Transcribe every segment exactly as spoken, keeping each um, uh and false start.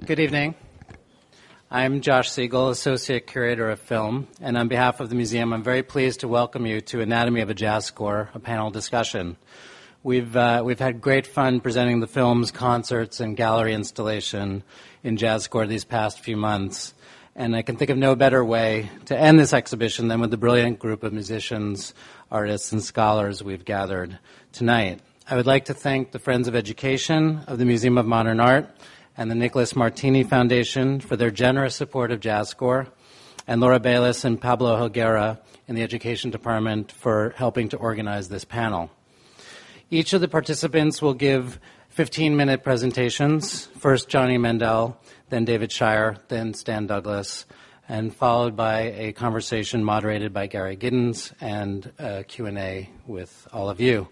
Good evening. I'm Josh Siegel, Associate Curator of Film, and on behalf of the museum, I'm very pleased to welcome you to Anatomy of a Jazz Score, a panel discussion. We've uh, we've had great fun presenting the films, concerts, and gallery installation in Jazz Score these past few months, and I can think of no better way to end this exhibition than with the brilliant group of musicians, artists, and scholars we've gathered tonight. I would like to thank the Friends of Education of the Museum of Modern Art and the Nicholas Martini Foundation for their generous support of Jazz Score, and Laura Bayless and Pablo Helguera in the Education Department for helping to organize this panel. Each of the participants will give fifteen-minute presentations, first Johnny Mandel, then David Shire, then Stan Douglas, and followed by a conversation moderated by Gary Giddens and a Q and A with all of you.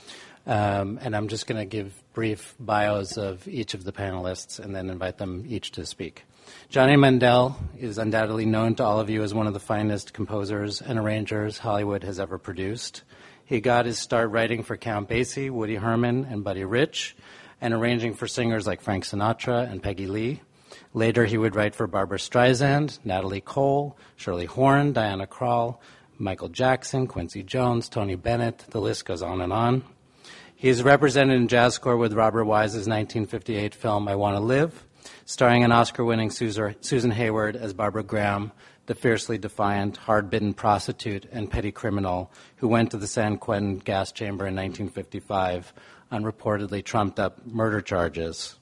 Um, and I'm just going to give brief bios of each of the panelists and then invite them each to speak. Johnny Mandel is undoubtedly known to all of you as one of the finest composers and arrangers Hollywood has ever produced. He got his start writing for Count Basie, Woody Herman, and Buddy Rich, and arranging for singers like Frank Sinatra and Peggy Lee. Later, he would write for Barbra Streisand, Natalie Cole, Shirley Horn, Diana Krall, Michael Jackson, Quincy Jones, Tony Bennett. The list goes on and on. He is represented in Jazz Score with Robert Wise's nineteen fifty-eight film I Want to Live, starring an Oscar-winning Susan Hayward as Barbara Graham, the fiercely defiant, hard-bitten prostitute and petty criminal who went to the San Quentin gas chamber in nineteen fifty-five on reportedly trumped-up murder charges.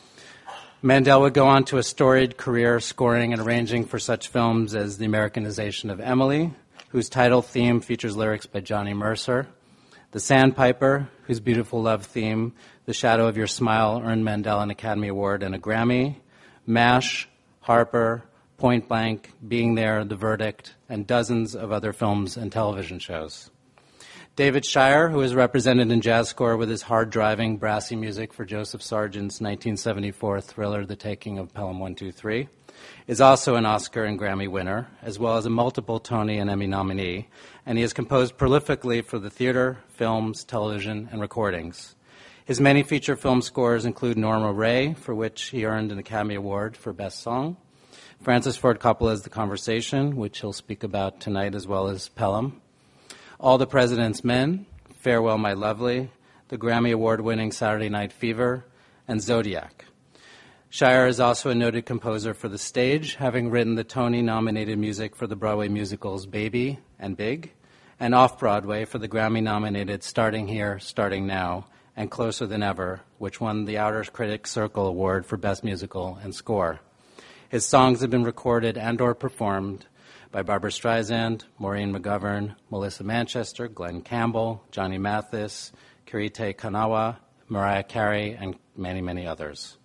Mandel would go on to a storied career scoring and arranging for such films as The Americanization of Emily, whose title theme features lyrics by Johnny Mercer, The Sandpiper, whose beautiful love theme, The Shadow of Your Smile, earned Mandel an Academy Award and a Grammy, MASH, Harper, Point Blank, Being There, The Verdict, and dozens of other films and television shows. David Shire, who is represented in Jazz Score with his hard-driving, brassy music for Joseph Sargent's nineteen seventy-four thriller, The Taking of Pelham one two three, is also an Oscar and Grammy winner, as well as a multiple Tony and Emmy nominee, and he has composed prolifically for the theater, films, television, and recordings. His many feature film scores include Norma Rae, for which he earned an Academy Award for Best Song, Francis Ford Coppola's The Conversation, which he'll speak about tonight, as well as Pelham, All the President's Men, Farewell My Lovely, the Grammy Award-winning Saturday Night Fever, and Zodiac. Shire is also a noted composer for the stage, having written the Tony-nominated music for the Broadway musicals Baby and Big, and off-Broadway for the Grammy-nominated Starting Here, Starting Now, and Closer Than Ever, which won the Outer Critics Circle Award for Best Musical and Score. His songs have been recorded and or performed by Barbra Streisand, Maureen McGovern, Melissa Manchester, Glenn Campbell, Johnny Mathis, Kirite Kanawa, Mariah Carey, and many, many others.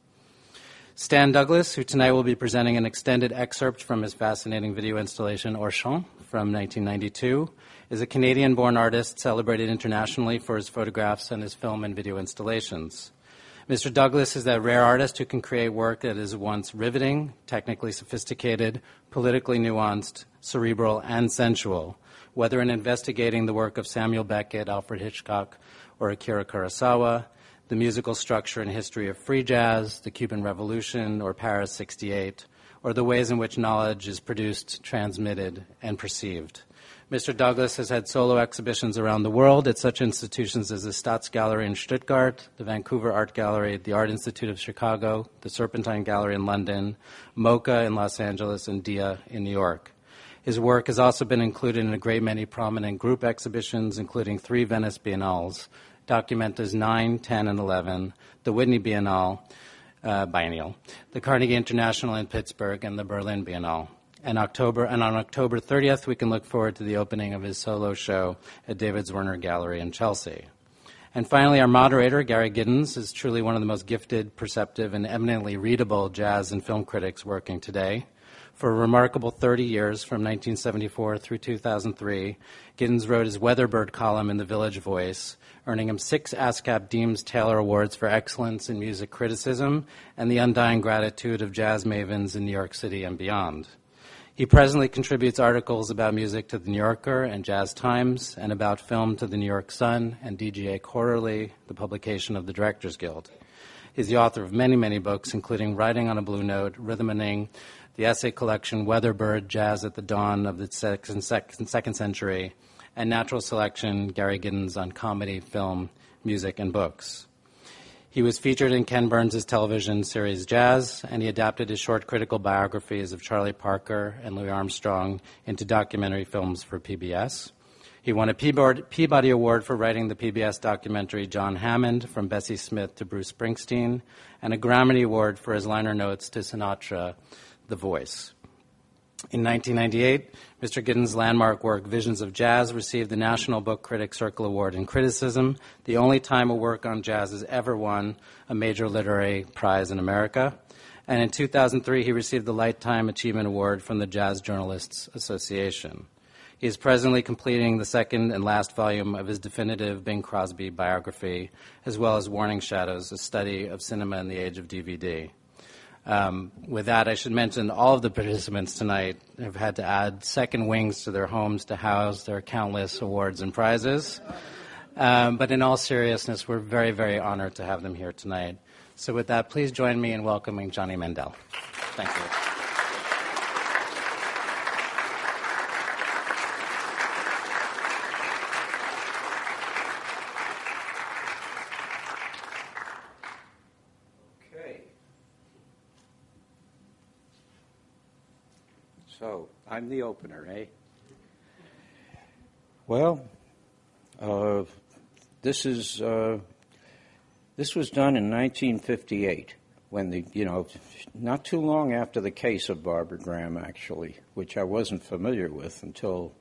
Stan Douglas, who tonight will be presenting an extended excerpt from his fascinating video installation, Orchon, from nineteen ninety-two, is a Canadian-born artist celebrated internationally for his photographs and his film and video installations. Mister Douglas is that rare artist who can create work that is once riveting, technically sophisticated, politically nuanced, cerebral, and sensual, whether in investigating the work of Samuel Beckett, Alfred Hitchcock, or Akira Kurosawa, the musical structure and history of free jazz, the Cuban Revolution, or Paris sixty-eight, or the ways in which knowledge is produced, transmitted, and perceived. Mister Douglas has had solo exhibitions around the world at such institutions as the Staatsgalerie in Stuttgart, the Vancouver Art Gallery, the Art Institute of Chicago, the Serpentine Gallery in London, MoCA in Los Angeles, and Dia in New York. His work has also been included in a great many prominent group exhibitions, including three Venice Biennales, Documentas nine, ten, and eleven, the Whitney Biennale, uh, Biennial, the Carnegie International in Pittsburgh, and the Berlin Biennale. And October, and on October thirtieth, we can look forward to the opening of his solo show at David Zwirner Gallery in Chelsea. And finally, our moderator, Gary Giddens, is truly one of the most gifted, perceptive, and eminently readable jazz and film critics working today. For a remarkable thirty years, from nineteen seventy-four through two thousand three, Giddens wrote his Weatherbird column in The Village Voice, earning him six ASCAP Deems Taylor Awards for excellence in music criticism and the undying gratitude of jazz mavens in New York City and beyond. He presently contributes articles about music to The New Yorker and Jazz Times, and about film to The New York Sun and D G A Quarterly, the publication of the Directors Guild. He's the author of many, many books, including Writing on a Blue Note, Rhythmaning, the essay collection Weatherbird, Jazz at the Dawn of the Second, second Century, and Natural Selection, Gary Giddens on Comedy, Film, Music, and Books. He was featured in Ken Burns' television series Jazz, and he adapted his short critical biographies of Charlie Parker and Louis Armstrong into documentary films for P B S. He won a Peabody Award for writing the P B S documentary John Hammond, From Bessie Smith to Bruce Springsteen, and a Grammy Award for his liner notes to Sinatra, The Voice. In nineteen ninety-eight, Mister Giddens' landmark work, Visions of Jazz, received the National Book Critics Circle Award in Criticism, the only time a work on jazz has ever won a major literary prize in America. And in two thousand three, he received the Lifetime Achievement Award from the Jazz Journalists Association. He is presently completing the second and last volume of his definitive Bing Crosby biography, as well as Warning Shadows, a study of cinema in the age of D V D. Um, with that, I should mention all of the participants tonight have had to add second wings to their homes to house their countless awards and prizes. Um, but in all seriousness, we're very, very honored to have them here tonight. So with that, please join me in welcoming Johnny Mandel. Thank you. So, I'm the opener, eh? Well, uh, this is uh, this was done in nineteen fifty-eight, when the you know, not too long after the case of Barbara Graham, actually, which I wasn't familiar with until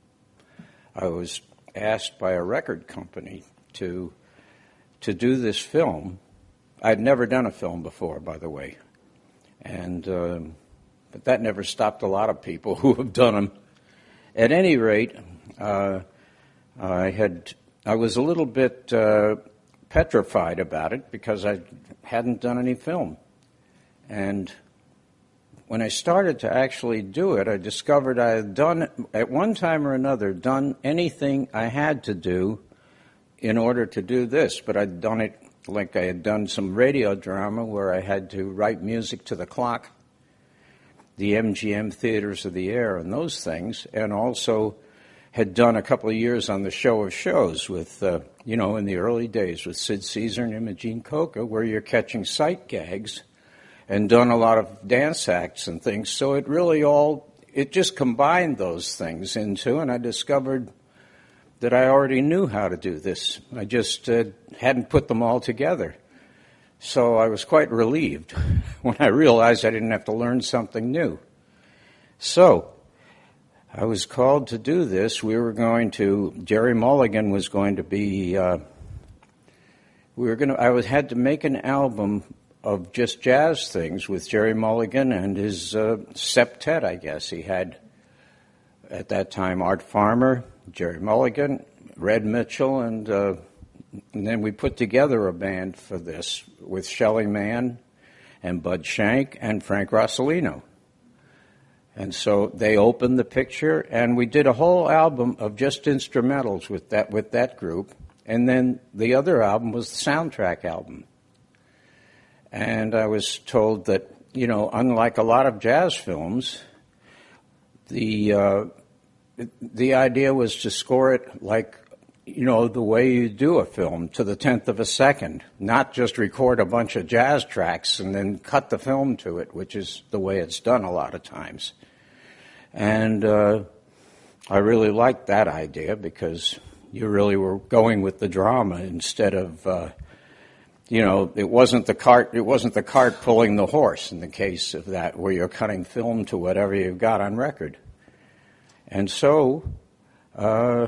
I was asked by a record company to to do this film. I'd never done a film before, by the way, and. Um, But that never stopped a lot of people who have done them. At any rate, uh, I had I was a little bit uh, petrified about it because I hadn't done any film. And when I started to actually do it, I discovered I had done, at one time or another, done anything I had to do in order to do this. But I'd done it like I had done some radio drama where I had to write music to the clock, the M G M Theaters of the Air and those things, and also had done a couple of years on the Show of Shows with, uh, you know, in the early days with Sid Caesar and Imogene Coca, where you're catching sight gags, and done a lot of dance acts and things. So it really all, it just combined those things into, and I discovered that I already knew how to do this. I just uh, hadn't put them all together. So I was quite relieved when I realized I didn't have to learn something new. So I was called to do this. We were going to, Jerry Mulligan was going to be, uh, we were going to, I was, had to make an album of just jazz things with Jerry Mulligan and his uh, septet, I guess. He had, at that time, Art Farmer, Jerry Mulligan, Red Mitchell, and... Uh, And then we put together a band for this with Shelly Manne and Bud Shank and Frank Rossellino. And so they opened the picture, and we did a whole album of just instrumentals with that with that group. And then the other album was the soundtrack album. And I was told that, you know, unlike a lot of jazz films, the uh, the idea was to score it like, you know, the way you do a film, to the tenth of a second, not just record a bunch of jazz tracks and then cut the film to it, which is the way it's done a lot of times. And uh, I really liked that idea because you really were going with the drama instead of, uh, you know, it wasn't the cart, it wasn't the cart pulling the horse in the case of that, where you're cutting film to whatever you've got on record. And so, uh,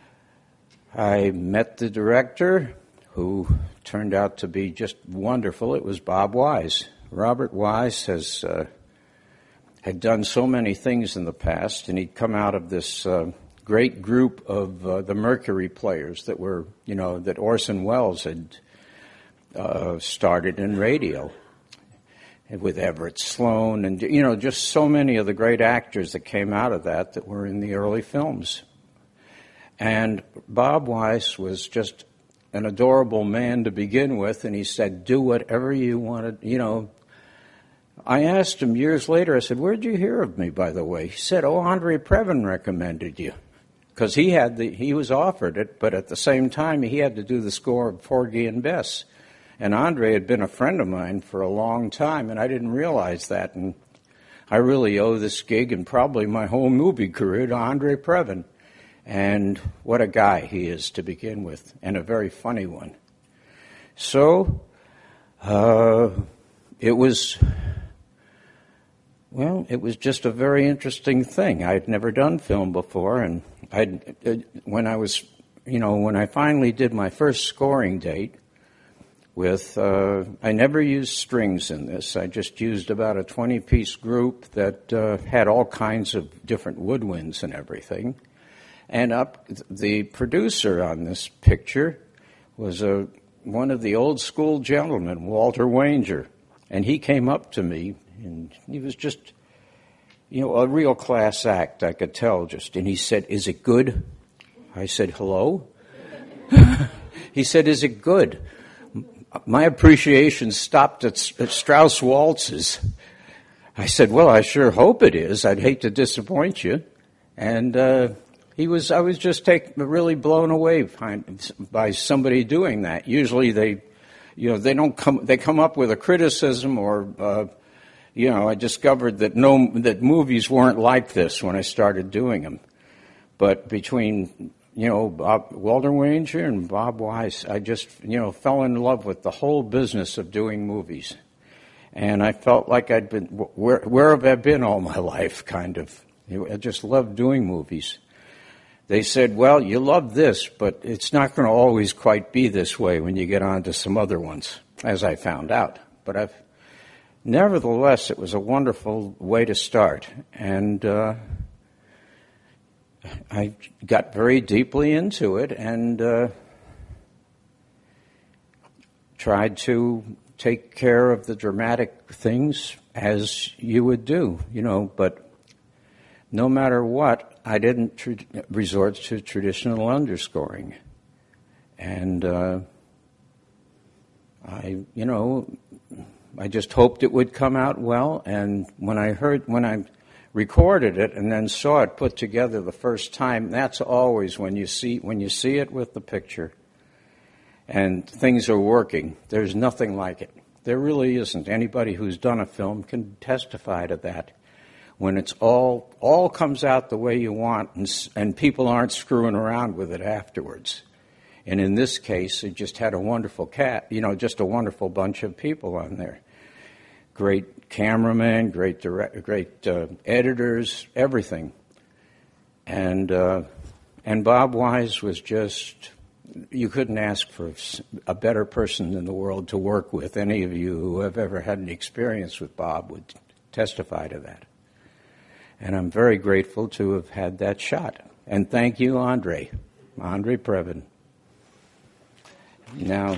I met the director, who turned out to be just wonderful. It was Bob Wise. Robert Wise has uh, had done so many things in the past, and he'd come out of this uh, great group of uh, the Mercury players that were, you know, that Orson Welles had uh, started in radio, and with Everett Sloan, and, you know, just so many of the great actors that came out of that that were in the early films. And Bob Wise was just an adorable man to begin with, and he said, do whatever you want to, you know. I asked him years later, I said, where'd you hear of me, by the way? He said, oh, Andre Previn recommended you. Because he had the, he was offered it, but at the same time, he had to do the score of Porgy and Bess. And Andre had been a friend of mine for a long time, and I didn't realize that. And I really owe this gig and probably my whole movie career to Andre Previn. And what a guy he is to begin with, and a very funny one. So, uh, it was, well, it was just a very interesting thing. I'd never done film before, and I'd, when I was, you know, when I finally did my first scoring date with, uh, I never used strings in this. I just used about a twenty-piece group that uh, had all kinds of different woodwinds and everything. And up, the producer on this picture was a, one of the old school gentlemen, Walter Wanger. And he came up to me, and he was just, you know, a real class act, I could tell just. And he said, is it good? I said, hello? He said, is it good? My appreciation stopped at, at Strauss waltzes. I said, well, I sure hope it is. I'd hate to disappoint you. And, uh, He was. I was just take, really blown away by somebody doing that. Usually, they, you know, they don't come. They come up with a criticism, or, uh, you know, I discovered that no, that movies weren't like this when I started doing them. But between, you know, Bob, Walter Wanger and Bob Wise, I just, you know, fell in love with the whole business of doing movies, and I felt like I'd been where, where have I been all my life, kind of. You know, I just loved doing movies. They said, well, you love this, but it's not going to always quite be this way when you get on to some other ones, as I found out. But I've, nevertheless, it was a wonderful way to start. And uh, I got very deeply into it and uh, tried to take care of the dramatic things as you would do, you know, but no matter what, I didn't tr- resort to traditional underscoring. And uh, I, you know, I just hoped it would come out well. And when I heard, when I recorded it and then saw it put together the first time, that's always when you see, when you see it with the picture and things are working, there's nothing like it. There really isn't. Anybody who's done a film can testify to that. When it's all all comes out the way you want, and, and people aren't screwing around with it afterwards. And in this case, it just had a wonderful cat, you know, just a wonderful bunch of people on there. Great cameraman, great direct, great uh, editors, everything. And uh, and Bob Wise was just, you couldn't ask for a better person in the world to work with. Any of you who have ever had an experience with Bob would testify to that. And I'm very grateful to have had that shot. And thank you, Andre, Andre Previn. Now,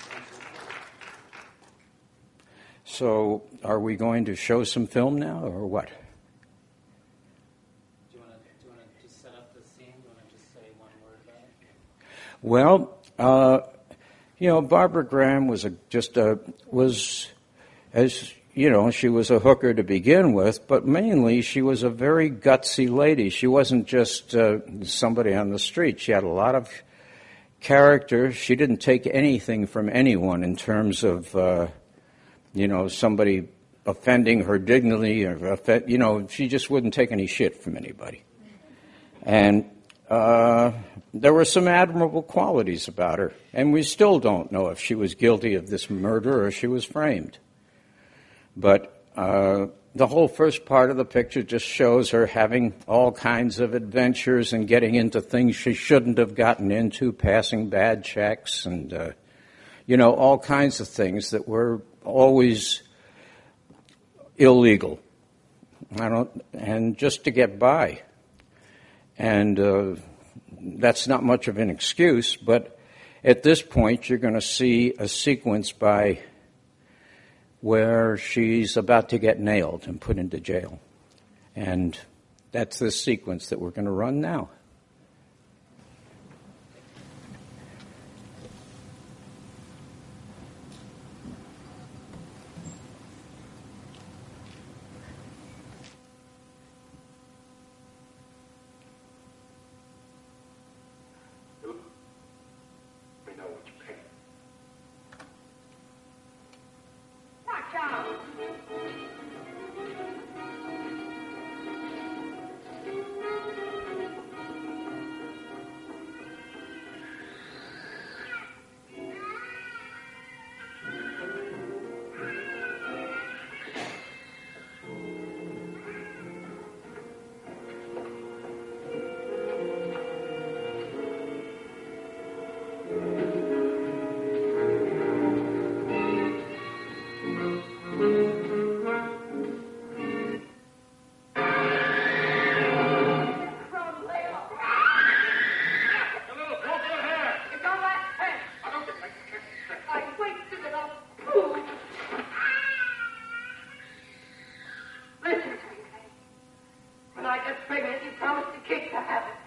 so are we going to show some film now, or what? Do you want to, do you want to just set up the scene? Do you want to just say one word about it? Well, uh, you know, Barbara Graham was a, just a, was, as you know, she was a hooker to begin with, but mainly she was a very gutsy lady. She wasn't just uh, somebody on the street. She had a lot of character. She didn't take anything from anyone in terms of, uh, you know, somebody offending her dignity, or offend, you know, she just wouldn't take any shit from anybody. And uh, there were some admirable qualities about her, and we still don't know if she was guilty of this murder or if she was framed. But uh, the whole first part of the picture just shows her having all kinds of adventures and getting into things she shouldn't have gotten into, passing bad checks and, uh, you know, all kinds of things that were always illegal. I don't, and just to get by. And uh, that's not much of an excuse, but at this point you're going to see a sequence by where she's about to get nailed and put into jail. And that's the sequence that we're going to run now. to have it.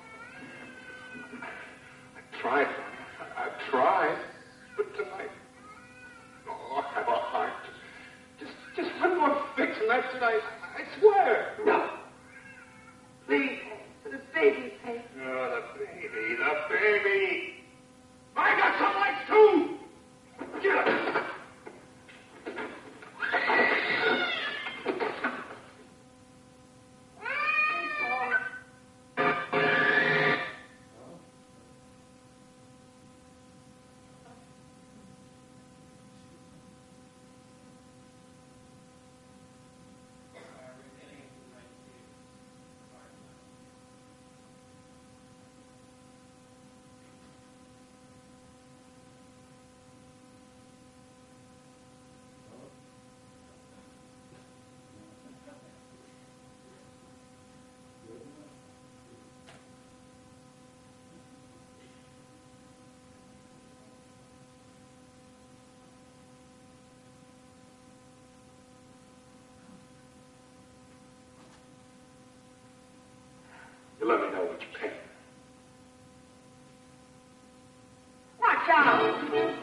I tried. I tried. But tonight, oh, I have a heart. Just, just one more fix, and that's it. I, I swear. No. Please, for the baby's sake. Oh, the baby, the baby. I got some legs, too. Get up. You let me know what you can. Watch out!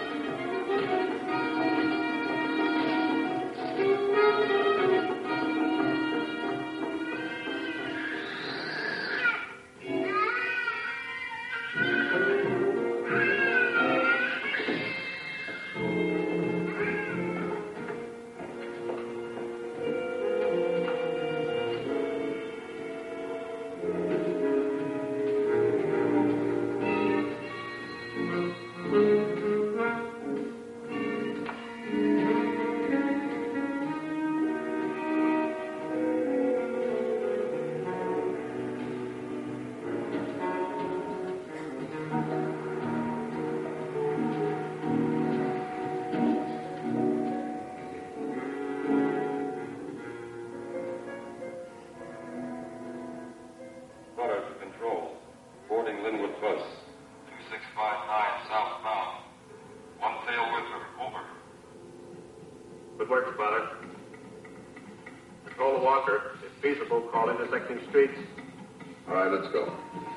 Intersecting streets. All right, let's go.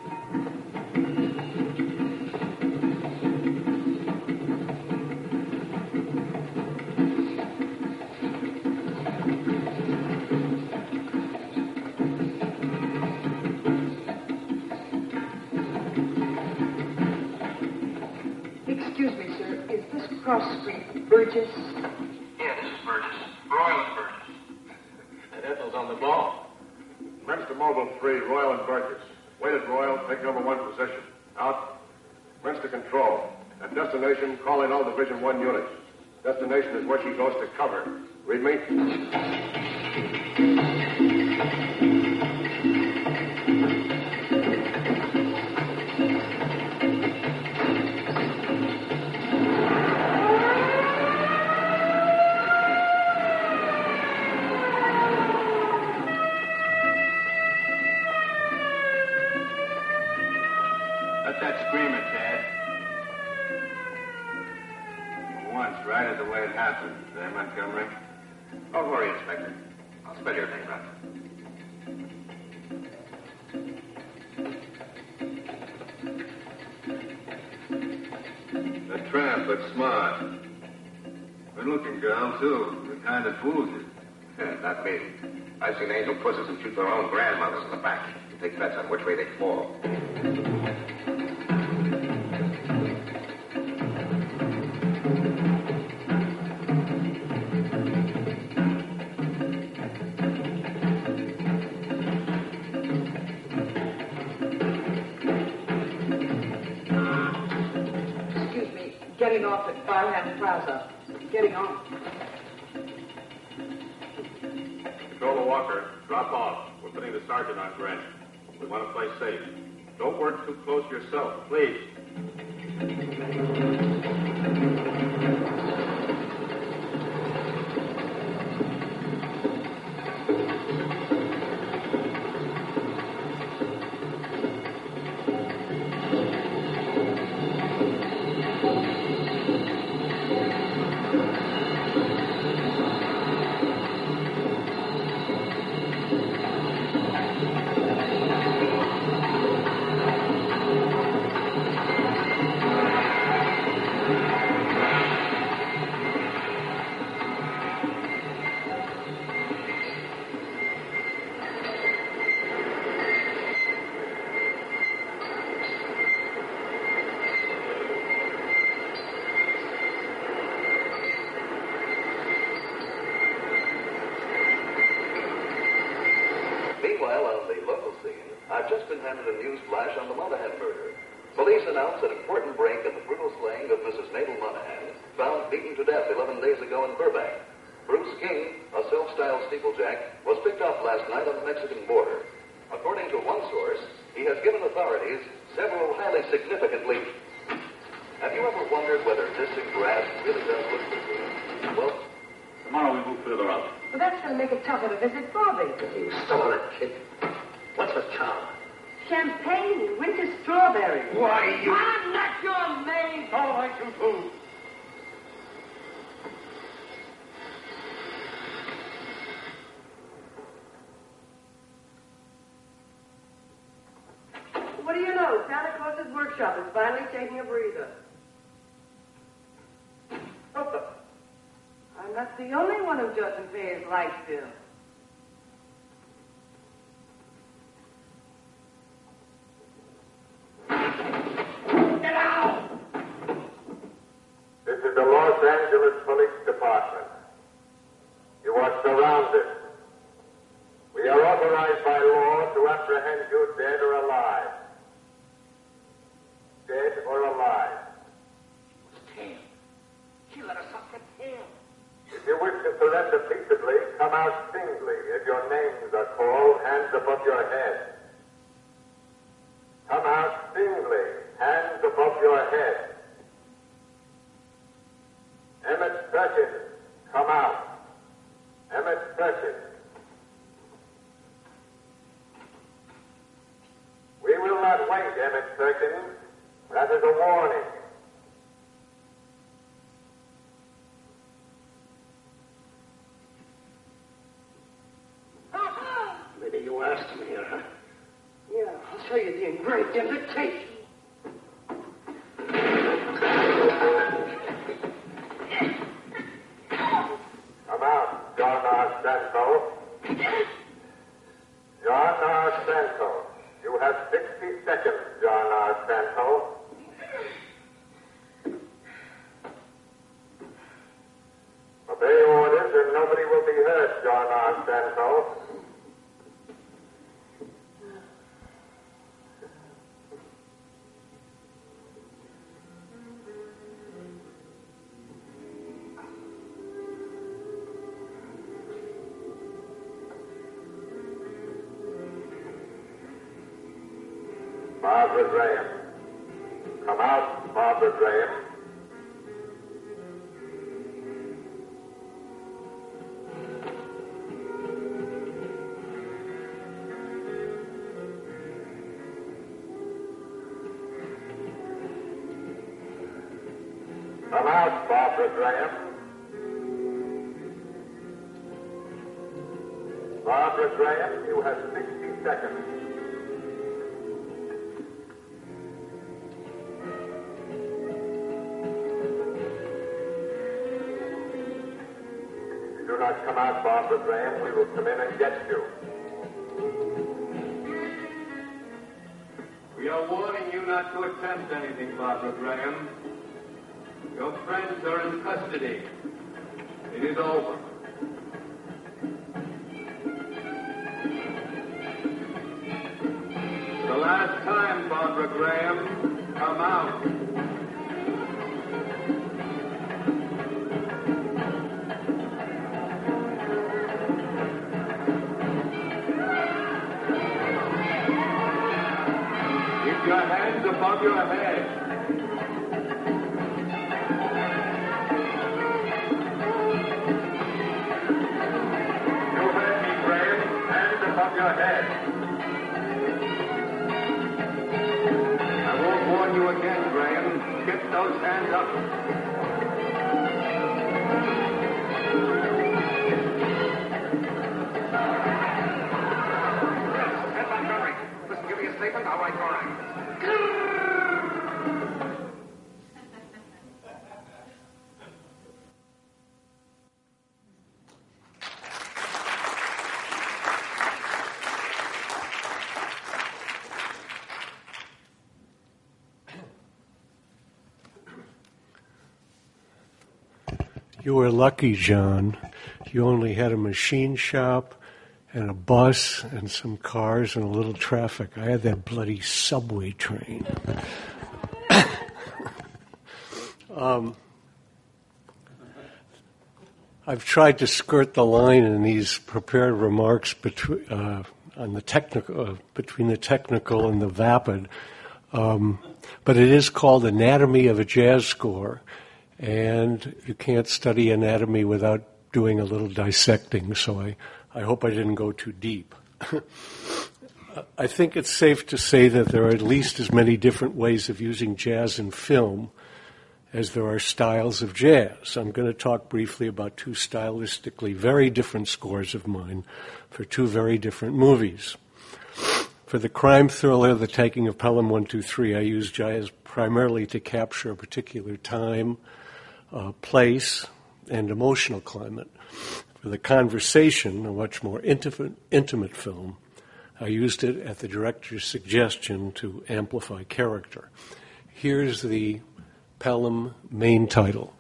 Excuse me, sir. Is this cross street Burgess? Yeah, this is Burgess. Royal and Burgess. And Ethel's on the ball. Webster Mobile three, Royal and Burgess. Wait at Royal, take number one position. Out. Webster Control. At destination, call in all Division one units. Destination is where she goes to cover. Read me? Montgomery. Don't worry, Inspector. I'll spell your name right. That tramp looks smart. Good-looking girl, too. The kind that fools you. Yeah, not me. I've seen angel pussies who shoot their own grandmothers in the back and take bets on which way they fall. Getting off at Barham Plaza. Getting on. Controller Walker, drop off. We're putting the sergeant on Grant. We want to play safe. Don't work too close yourself, please. I've just been handed a news flash on the Monahan murder. Police announced an important break in the brutal slaying of Missus Mabel Monahan, found beaten to death eleven days ago in Burbank. Bruce King, a self-styled steeplejack, was picked up last night on the Mexican border. According to one source, he has given authorities several highly significant leads. Have you ever wondered whether distant grass really does look good? Well, tomorrow we move further up. Well, that's going to make it tougher to visit Bobby. You stole it, kid. What's the charm? Champagne and winter strawberries. Why, you... I'm not your maid. All right, you two. What do you know? Santa Claus's workshop is finally taking a breather. Oh, I'm not the only one who doesn't pay his light bill. Get out! This is the Los Angeles Police Department. You are surrounded. We are authorized by law to apprehend you dead or alive. Dead or alive. Tail. He let us off the tail. If you wish to surrender peaceably, come out singly. If your names are called, hands above your head. Come out singly, hands above your head. Emmett Perkins, come out. Emmett Perkins. We will not wait, Emmett Perkins. That is a warning. Maybe you asked me, huh? Yeah, I'll show you the engraved invitation. Come out, John R. Santos. John R. Santos. You have sixty seconds, John R. Santos. Obey orders and nobody will be hurt, John R. Santos. Barbara Graham. Come out, Barbara Graham. Come out, Barbara Graham. Barbara Graham, you have sixty seconds. Do not come out, Barbara Graham. We will come in and get you. We are warning you not to attempt anything, Barbara Graham. Your friends are in custody. It is over. The last time, Barbara Graham, come out. Keep your hands above your head. Above your head. I won't warn you again, Graham. Get those hands up. Stand by, Murray. Listen, give me a statement. I'll write all right. You were lucky, John. You only had a machine shop and a bus and some cars and a little traffic. I had that bloody subway train. um, I've tried to skirt the line in these prepared remarks between uh, on the technical uh, between the technical and the vapid, um, but it is called Anatomy of a Jazz Score, and you can't study anatomy without doing a little dissecting. So I, I hope I didn't go too deep. I think it's safe to say that there are at least as many different ways of using jazz in film as there are styles of jazz. I'm going to talk briefly about two stylistically very different scores of mine for two very different movies. For the crime thriller, The Taking of Pelham one two three, I used jazz primarily to capture a particular time, uh, place, and emotional climate. For The Conversation, a much more intimate, intimate film, I used it at the director's suggestion to amplify character. Here's the Pelham main title.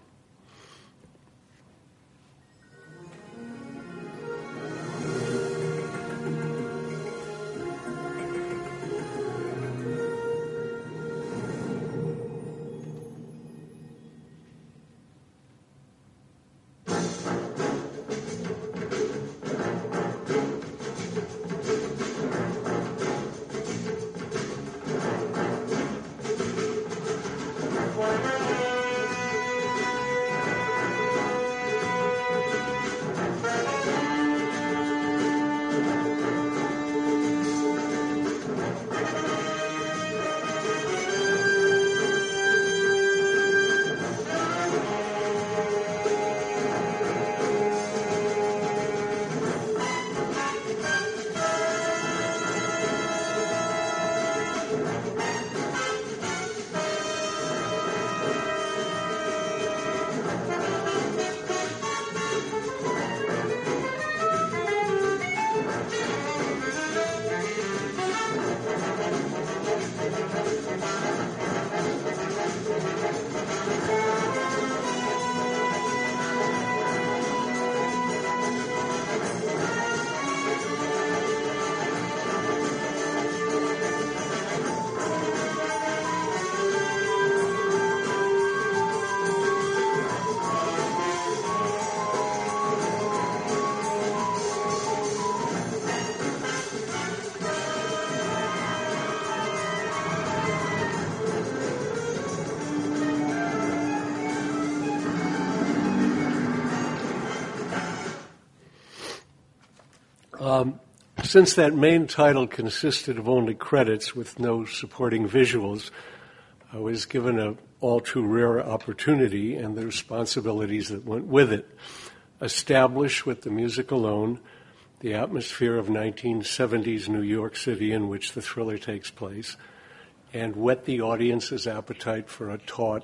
Um, since that main title consisted of only credits with no supporting visuals, I was given a all too rare opportunity and the responsibilities that went with it. Establish with the music alone the atmosphere of nineteen seventies New York City in which the thriller takes place, and whet the audience's appetite for a taut,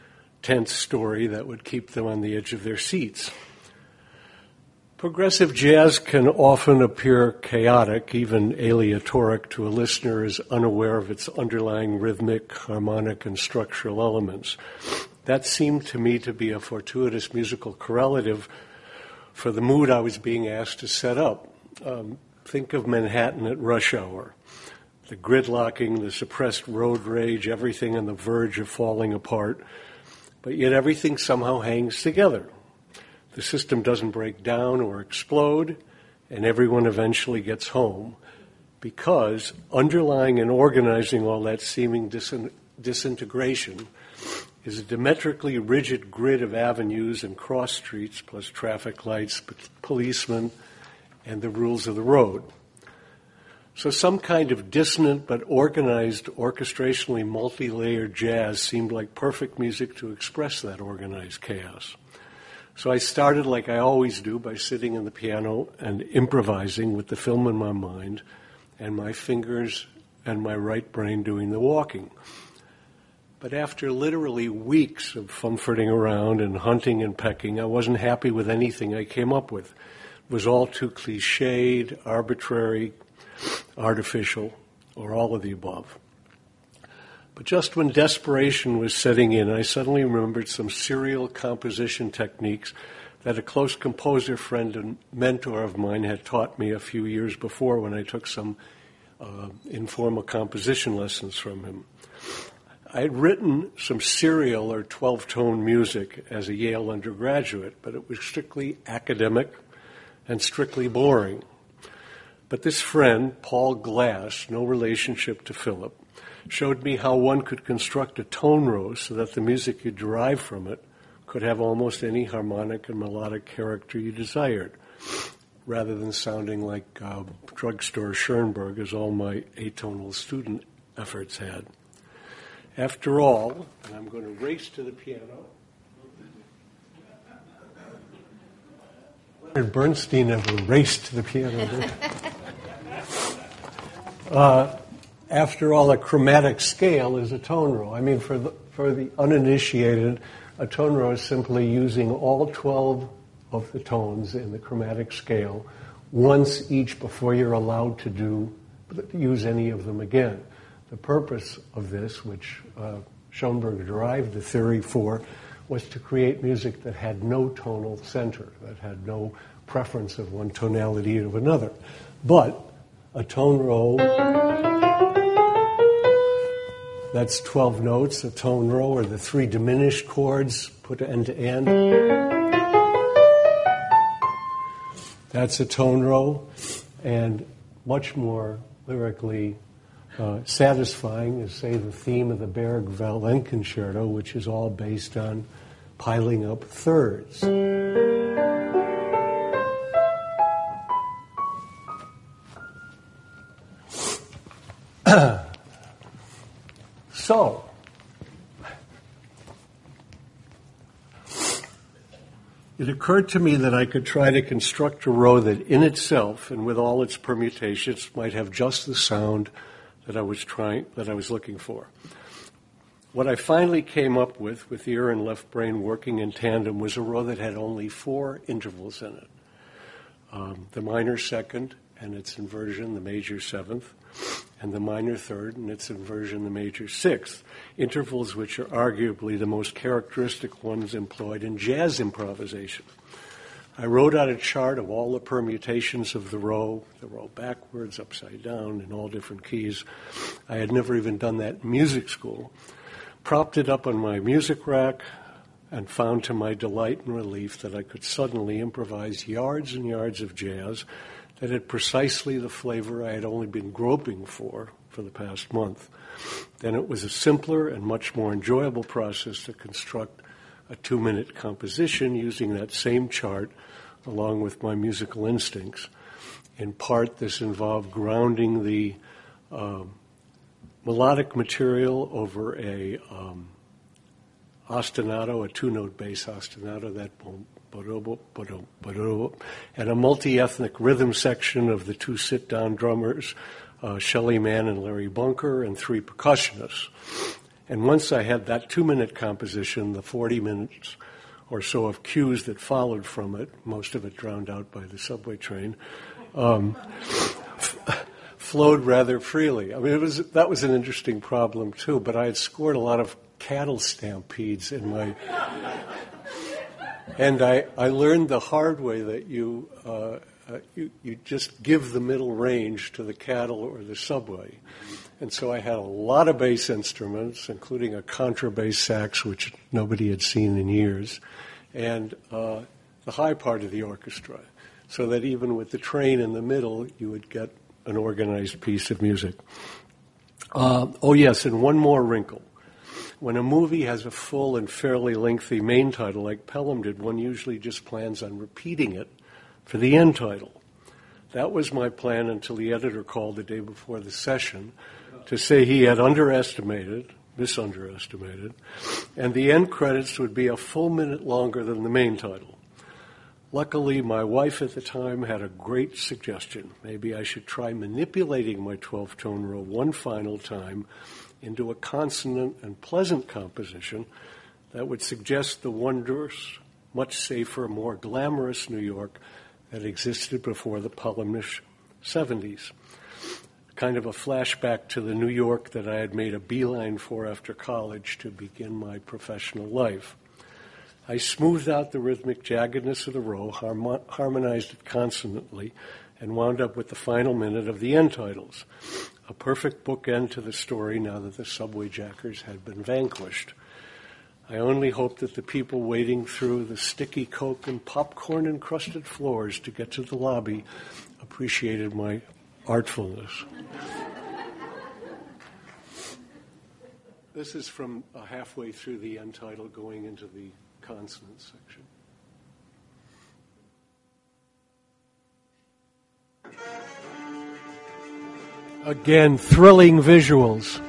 tense story that would keep them on the edge of their seats. Progressive jazz can often appear chaotic, even aleatoric to a listener as unaware of its underlying rhythmic, harmonic, and structural elements. That seemed to me to be a fortuitous musical correlative for the mood I was being asked to set up. Um, think of Manhattan at rush hour. The gridlocking, the suppressed road rage, everything on the verge of falling apart, but yet everything somehow hangs together. The system doesn't break down or explode, and everyone eventually gets home, because underlying and organizing all that seeming disin- disintegration is a diametrically rigid grid of avenues and cross streets, plus traffic lights, p- policemen, and the rules of the road. So some kind of dissonant but organized, orchestrationally multi-layered jazz seemed like perfect music to express that organized chaos. So I started like I always do by sitting in the piano and improvising with the film in my mind and my fingers and my right brain doing the walking. But after literally weeks of fumferting around and hunting and pecking, I wasn't happy with anything I came up with. It was all too cliched, arbitrary, artificial, or all of the above. But just when desperation was setting in, I suddenly remembered some serial composition techniques that a close composer friend and mentor of mine had taught me a few years before when I took some uh, informal composition lessons from him. I had written some serial or twelve-tone music as a Yale undergraduate, but it was strictly academic and strictly boring. But this friend, Paul Glass, no relationship to Philip, showed me how one could construct a tone row so that the music you derive from it could have almost any harmonic and melodic character you desired, rather than sounding like uh, drugstore Schoenberg, as all my atonal student efforts had. After all, and I'm going to race to the piano. Leonard Bernstein never raced to the piano. uh, after all, a chromatic scale is a tone row. I mean, for the, for the uninitiated, a tone row is simply using all twelve of the tones in the chromatic scale once each before you're allowed to do use any of them again. The purpose of this, which uh, Schoenberg derived the theory for, was to create music that had no tonal center, that had no preference of one tonality to another. But a tone row, that's twelve notes, a tone row, or the three diminished chords put end to end. That's a tone row, and much more lyrically uh, satisfying is, say, the theme of the Berg Violin Concerto, which is all based on piling up thirds. So, it occurred to me that I could try to construct a row that in itself and with all its permutations might have just the sound that I was trying, that I was looking for. What I finally came up with, with ear and left brain working in tandem, was a row that had only four intervals in it. Um, the minor second and its inversion, the major seventh, and the minor third and its inversion, the major sixth, intervals which are arguably the most characteristic ones employed in jazz improvisation. I wrote out a chart of all the permutations of the row, the row backwards, upside down, in all different keys. I had never even done that in music school. Propped it up on my music rack, and found to my delight and relief that I could suddenly improvise yards and yards of jazz that had precisely the flavor I had only been groping for for the past month. Then it was a simpler and much more enjoyable process to construct a two-minute composition using that same chart along with my musical instincts. In part, this involved grounding the um, melodic material over a um, ostinato, a two-note bass ostinato, that boom, ba-do-bo, ba-do, ba-do, and a multi-ethnic rhythm section of the two sit-down drummers, uh, Shelley Mann and Larry Bunker, and three percussionists. And once I had that two-minute composition, the forty minutes or so of cues that followed from it, most of it drowned out by the subway train, um, f- flowed rather freely. I mean, it was that was an interesting problem, too, but I had scored a lot of cattle stampedes in my... And I, I learned the hard way that you, uh, uh, you you just give the middle range to the cattle or the subway. And so I had a lot of bass instruments, including a contrabass sax, which nobody had seen in years, and uh, the high part of the orchestra, so that even with the train in the middle, you would get an organized piece of music. Uh, oh, yes, and one more wrinkle. When a movie has a full and fairly lengthy main title like Pelham did, one usually just plans on repeating it for the end title. That was my plan until the editor called the day before the session to say he had underestimated, misunderestimated, and the end credits would be a full minute longer than the main title. Luckily, my wife at the time had a great suggestion. Maybe I should try manipulating my twelve-tone row one final time into a consonant and pleasant composition that would suggest the wondrous, much safer, more glamorous New York that existed before the Pelhamish seventies. Kind of a flashback to the New York that I had made a beeline for after college to begin my professional life. I smoothed out the rhythmic jaggedness of the row, harmo- harmonized it consonantly, and wound up with the final minute of the end titles. A perfect bookend to the story now that the subway jackers had been vanquished. I only hope that the people wading through the sticky Coke and popcorn-encrusted floors to get to the lobby appreciated my artfulness. This is from uh, halfway through the end title going into the consonant section. Again, thrilling visuals.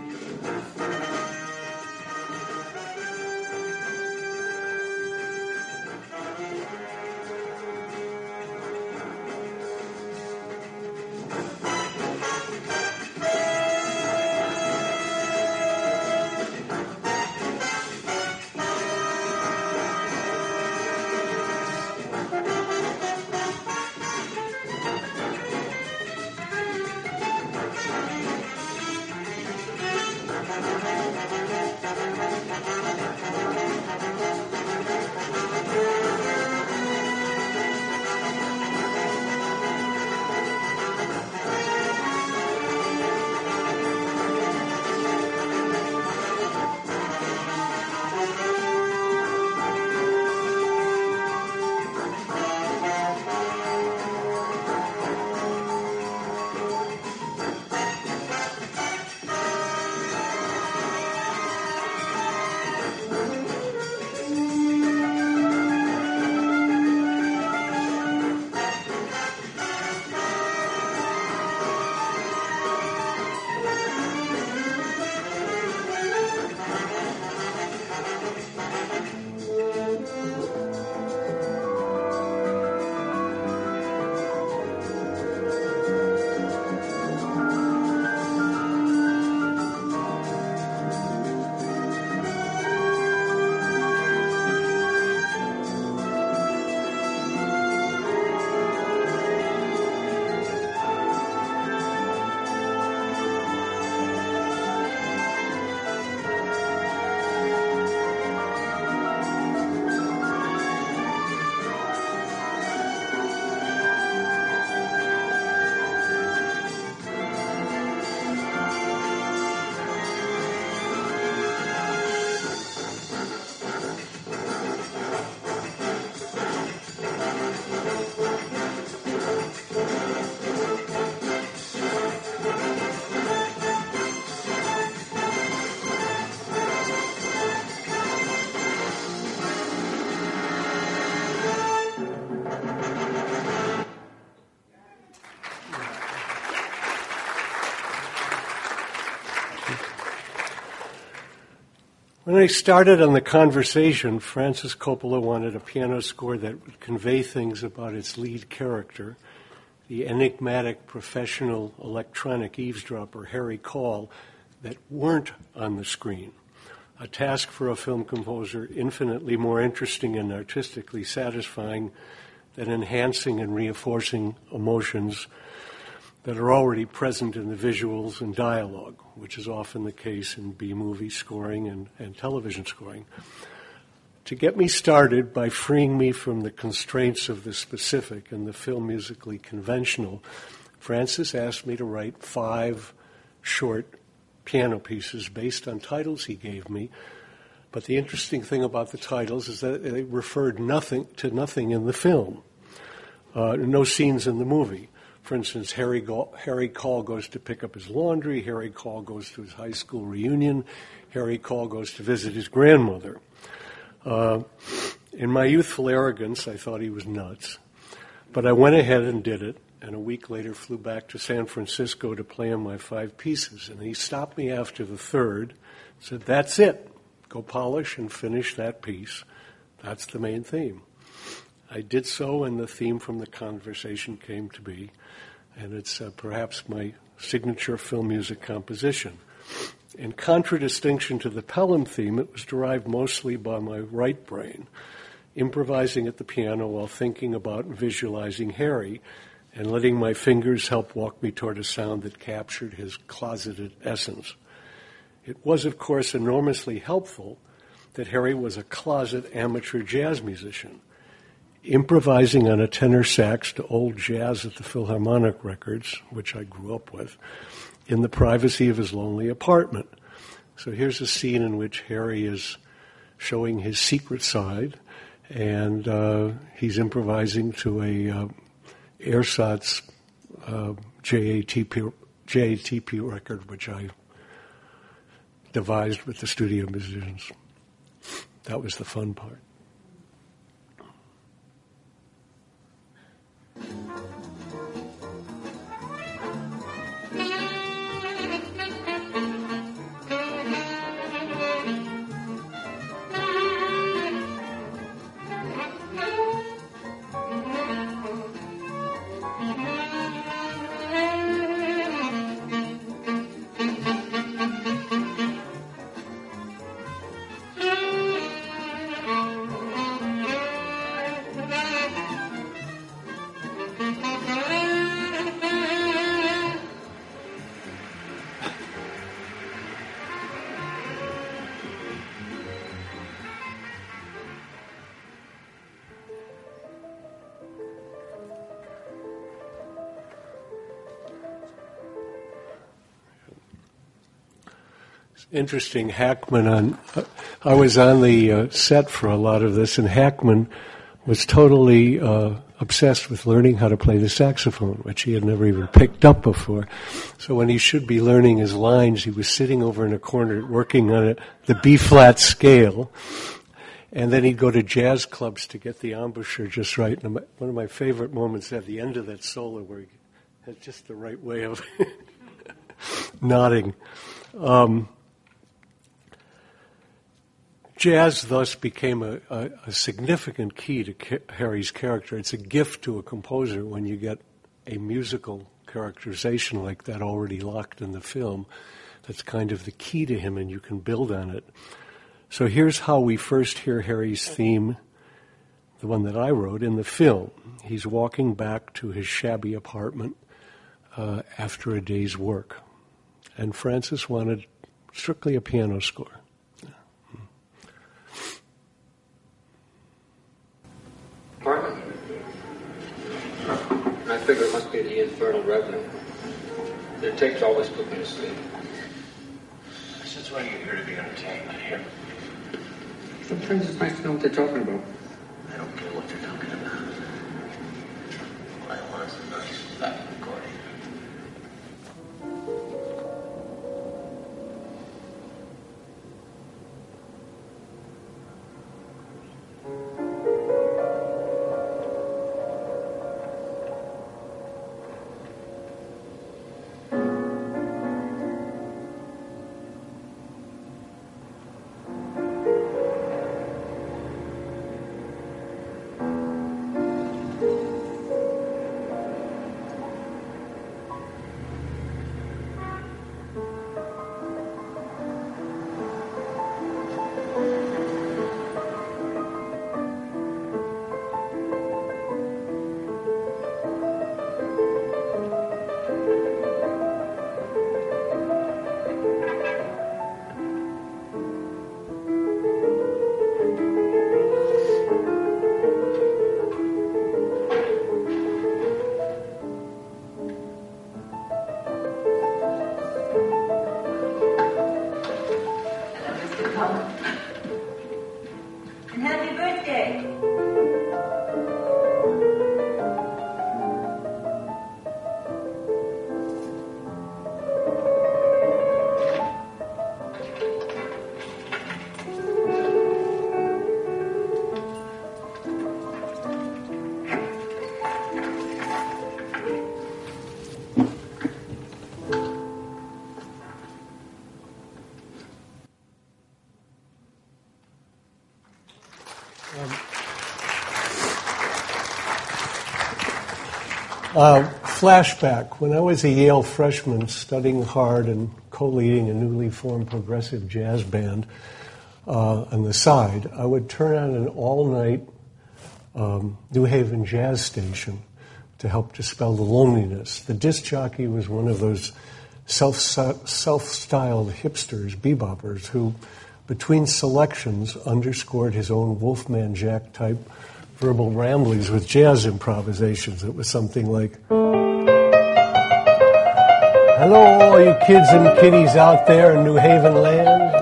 When I started on the conversation, Francis Coppola wanted a piano score that would convey things about its lead character, the enigmatic professional electronic eavesdropper Harry Call, that weren't on the screen. A task for a film composer infinitely more interesting and artistically satisfying than enhancing and reinforcing emotions that are already present in the visuals and dialogue, which is often the case in B-movie scoring and, and television scoring. To get me started by freeing me from the constraints of the specific and the film musically conventional, Francis asked me to write five short piano pieces based on titles he gave me. But the interesting thing about the titles is that they referred nothing to nothing in the film, uh, no scenes in the movie. For instance, Harry, Go- Harry Call goes to pick up his laundry, Harry Call goes to his high school reunion, Harry Call goes to visit his grandmother. Uh, in my youthful arrogance, I thought he was nuts. But I went ahead and did it, and a week later flew back to San Francisco to play on my five pieces. And he stopped me after the third, said, "That's it. Go polish and finish that piece. That's the main theme." I did so, and the theme from the conversation came to be, and it's uh, perhaps my signature film music composition. In contradistinction to the Pelham theme, it was derived mostly by my right brain, improvising at the piano while thinking about and visualizing Harry, and letting my fingers help walk me toward a sound that captured his closeted essence. It was, of course, enormously helpful that Harry was a closet amateur jazz musician, improvising on a tenor sax to old jazz at the Philharmonic records, which I grew up with, in the privacy of his lonely apartment. So here's a scene in which Harry is showing his secret side, and uh, he's improvising to a uh, ersatz uh, J A T P, J A T P record, which I devised with the studio musicians. That was the fun part. Interesting, Hackman on, uh, I was on the uh, set for a lot of this, and Hackman was totally uh, obsessed with learning how to play the saxophone, which he had never even picked up before. So when he should be learning his lines, he was sitting over in a corner working on it, the B-flat scale, and then he'd go to jazz clubs to get the embouchure just right. And one of my favorite moments at the end of that solo where he had just the right way of nodding. Um, Jazz thus became a, a, a significant key to ca- Harry's character. It's a gift to a composer when you get a musical characterization like that already locked in the film. That's kind of the key to him, and you can build on it. So here's how we first hear Harry's theme, the one that I wrote, in the film. He's walking back to his shabby apartment uh, after a day's work. And Francis wanted strictly a piano score. Pardon? I figure it must be the infernal revenue. Their tapes always put me to sleep. Since when are you here to be entertained, not here? Sometimes it's nice to know what they're talking about. I don't care what they're talking about. All I want is a nice fat recording. Uh, flashback. When I was a Yale freshman studying hard and co-leading a newly formed progressive jazz band uh, on the side, I would turn on an all-night um, New Haven jazz station to help dispel the loneliness. The disc jockey was one of those self, self-styled hipsters, beboppers, who between selections, underscored his own Wolfman Jack type verbal ramblings with jazz improvisations. It was something like, "Hello, all you kids and kiddies out there in New Haven land."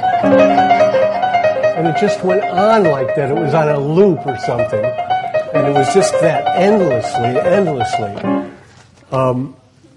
And it just went on like that. It was on a loop or something. And it was just that endlessly, endlessly. Um,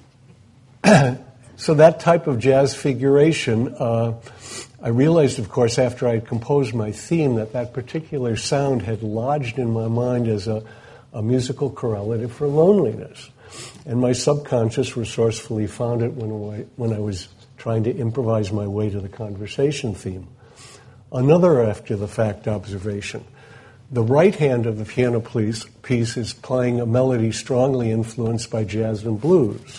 so that type of jazz figuration, uh, I realized, of course, after I had composed my theme, that that particular sound had lodged in my mind as a, a musical correlative for loneliness. And my subconscious resourcefully found it when I, when I was trying to improvise my way to the conversation theme. Another after-the-fact observation. The right hand of the piano piece, piece is playing a melody strongly influenced by jazz and blues.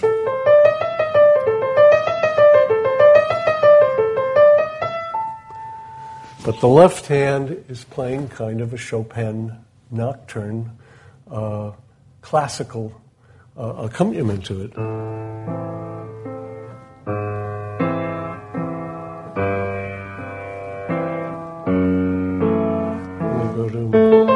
But the left hand is playing kind of a Chopin nocturne, uh, classical uh, accompaniment to it. Let me go to...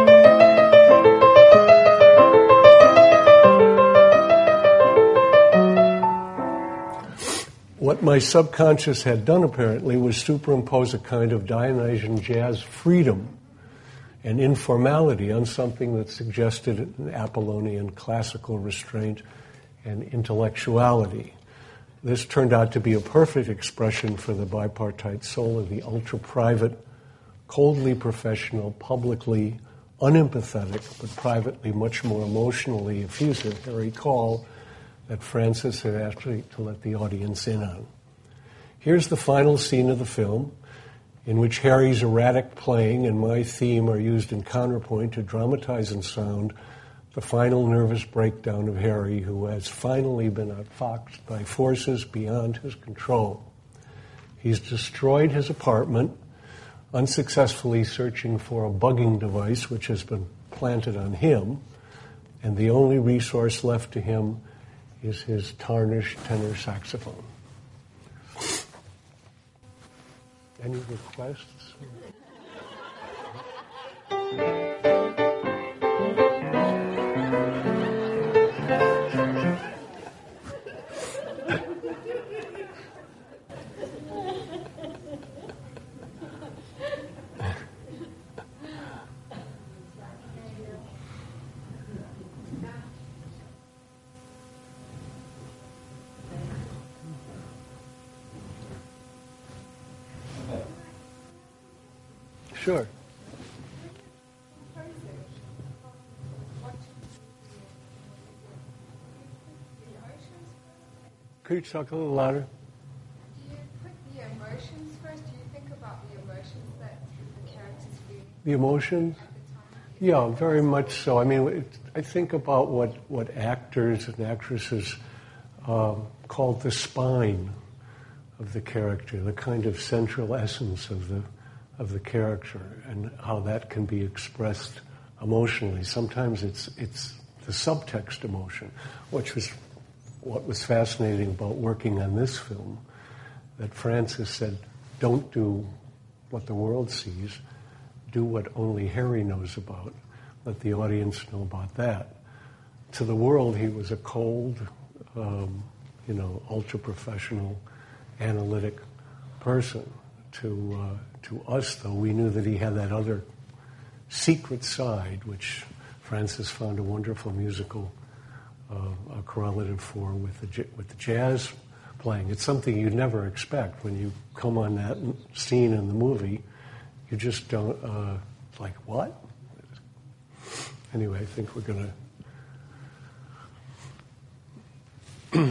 What my subconscious had done, apparently, was superimpose a kind of Dionysian jazz freedom and informality on something that suggested an Apollonian classical restraint and intellectuality. This turned out to be a perfect expression for the bipartite soul of the ultra-private, coldly professional, publicly unempathetic, but privately much more emotionally effusive Harry Call that Francis had asked me to let the audience in on. Here's the final scene of the film, in which Harry's erratic playing and my theme are used in counterpoint to dramatize in sound the final nervous breakdown of Harry, who has finally been outfoxed by forces beyond his control. He's destroyed his apartment, unsuccessfully searching for a bugging device which has been planted on him, and the only resource left to him is his tarnished tenor saxophone. Any requests? Sure. Could you talk a little louder? Do you put the emotions first? Do you think about the emotions that the characters feel? The emotions? Yeah, very much so. I mean, it, I think about what, what actors and actresses um, call the spine of the character, the kind of central essence of the of the character, and how that can be expressed emotionally. Sometimes it's it's the subtext emotion, which was what was fascinating about working on this film, that Francis said, don't do what the world sees, do what only Harry knows about. Let the audience know about that. To the world, he was a cold, um, you know, ultra-professional, analytic person. To uh, to us, though, we knew that he had that other secret side, which Francis found a wonderful musical uh, a correlative for with the with the jazz playing. It's something you'd never expect when you come on that scene in the movie. You just don't uh, like what? Anyway, I think we're going to.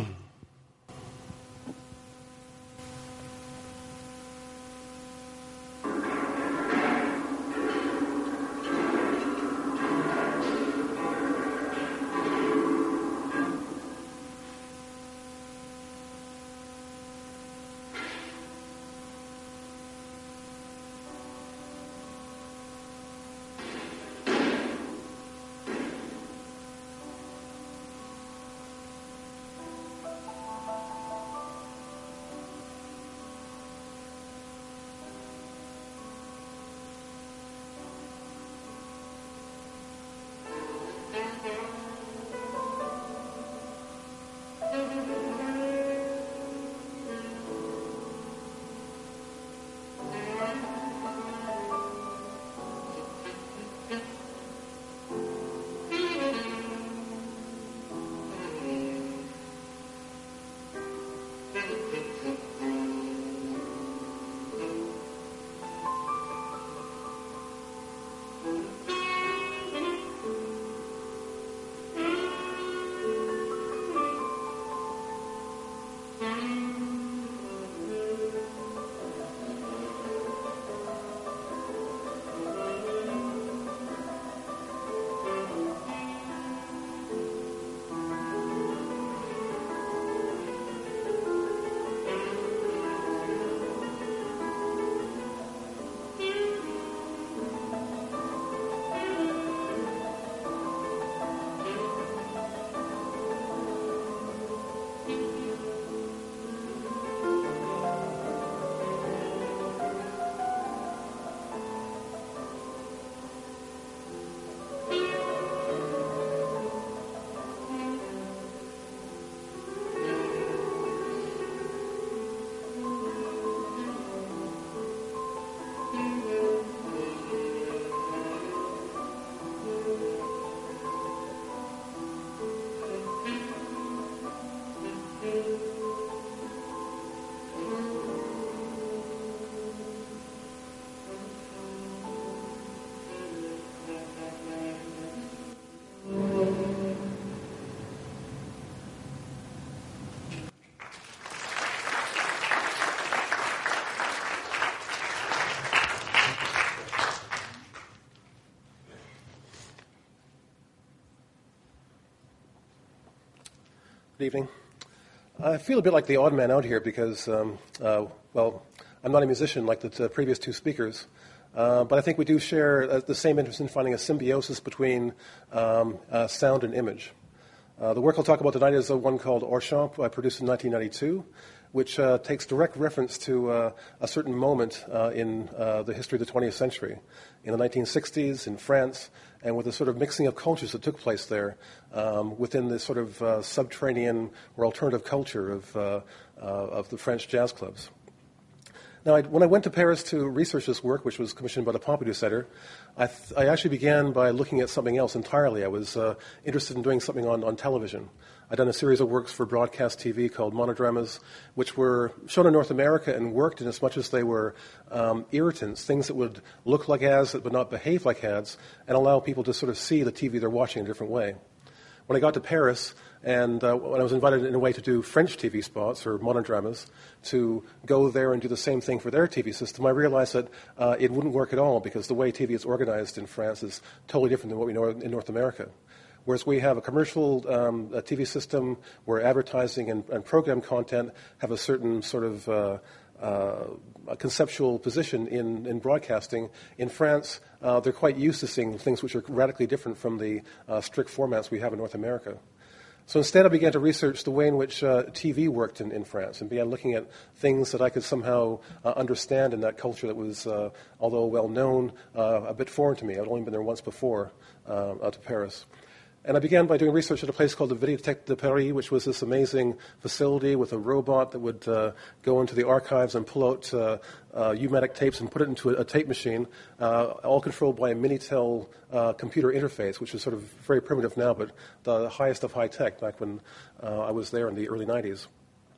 Good evening. I feel a bit like the odd man out here because, um, uh, well, I'm not a musician like the t- previous two speakers, uh, but I think we do share uh, the same interest in finding a symbiosis between um, uh, sound and image. Uh, the work I'll talk about tonight is uh, one called Orchamps, I produced in nineteen ninety-two, which uh, takes direct reference to uh, a certain moment uh, in uh, the history of the twentieth century, in the nineteen sixties in France, and with the sort of mixing of cultures that took place there um, within this sort of uh, subterranean or alternative culture of, uh, uh, of the French jazz clubs. Now, I, when I went to Paris to research this work, which was commissioned by the Pompidou Center, I, th- I actually began by looking at something else entirely. I was uh, interested in doing something on, on television. I'd done a series of works for broadcast T V called monodramas, which were shown in North America and worked in as much as they were um, irritants, things that would look like ads that would not behave like ads, and allow people to sort of see the T V they're watching in a different way. When I got to Paris, and uh, when I was invited in a way to do French T V spots or monodramas, to go there and do the same thing for their T V system, I realized that uh, it wouldn't work at all because the way T V is organized in France is totally different than what we know in North America. Whereas we have a commercial um, a T V system where advertising and, and program content have a certain sort of uh, uh, a conceptual position in, in broadcasting. In France, uh, they're quite used to seeing things which are radically different from the uh, strict formats we have in North America. So instead, I began to research the way in which uh, T V worked in, in France and began looking at things that I could somehow uh, understand in that culture that was, uh, although well known, uh, a bit foreign to me. I'd only been there once before, uh, out to Paris. And I began by doing research at a place called the Videothèque de Paris, which was this amazing facility with a robot that would uh, go into the archives and pull out uh, uh, U-matic tapes and put it into a, a tape machine, uh, all controlled by a Minitel uh, computer interface, which is sort of very primitive now, but the highest of high tech back when uh, I was there in the early nineties.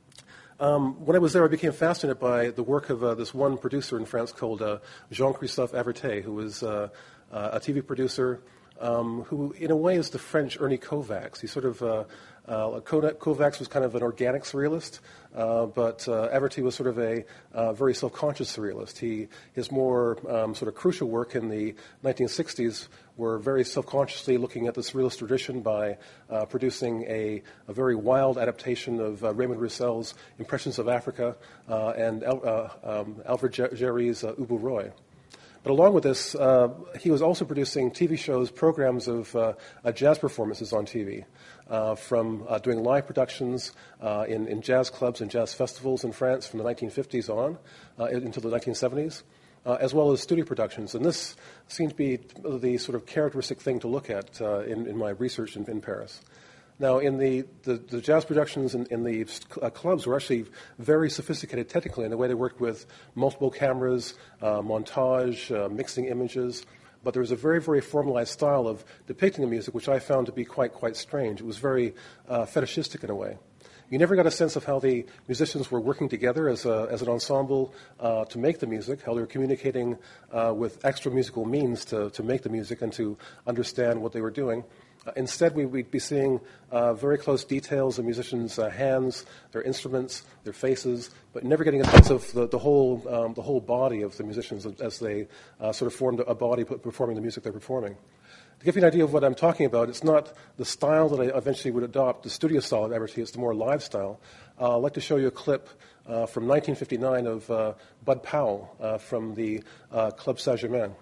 Um, when I was there, I became fascinated by the work of uh, this one producer in France called uh, Jean-Christophe Avertet, who was uh, uh, a T V producer, Um, who, in a way, is the French Ernie Kovacs. He sort of, uh, uh, Kovacs was kind of an organic surrealist, uh, but uh, Averty was sort of a uh, very self-conscious surrealist. He, his more um, sort of crucial work in the nineteen sixties were very self-consciously looking at the surrealist tradition by uh, producing a, a very wild adaptation of uh, Raymond Roussel's Impressions of Africa uh, and uh, um, Alfred Jarry's uh, Ubu Roy. But along with this, uh, he was also producing T V shows, programs of uh, uh, jazz performances on T V, uh, from uh, doing live productions uh, in, in jazz clubs and jazz festivals in France from the nineteen fifties on uh, into the nineteen seventies, uh, as well as studio productions. And this seemed to be the sort of characteristic thing to look at uh, in, in my research in, in Paris. Now, in the, the, the jazz productions in, in the uh, clubs were actually very sophisticated technically in the way they worked with multiple cameras, uh, montage, uh, mixing images. But there was a very, very formalized style of depicting the music, which I found to be quite, quite strange. It was very uh, fetishistic in a way. You never got a sense of how the musicians were working together as, a, as an ensemble uh, to make the music, how they were communicating uh, with extra musical means to, to make the music and to understand what they were doing. Uh, instead, we, we'd be seeing uh, very close details of musicians' uh, hands, their instruments, their faces, but never getting a sense of the, the whole um, the whole body of the musicians as they uh, sort of formed a body performing the music they're performing. To give you an idea of what I'm talking about, it's not the style that I eventually would adopt, the studio style of Everty, it's the more live style. Uh, I'd like to show you a clip uh, from nineteen fifty-nine of uh, Bud Powell uh, from the uh, Club Saint-Germain.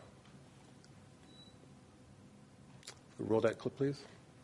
Roll that clip, please.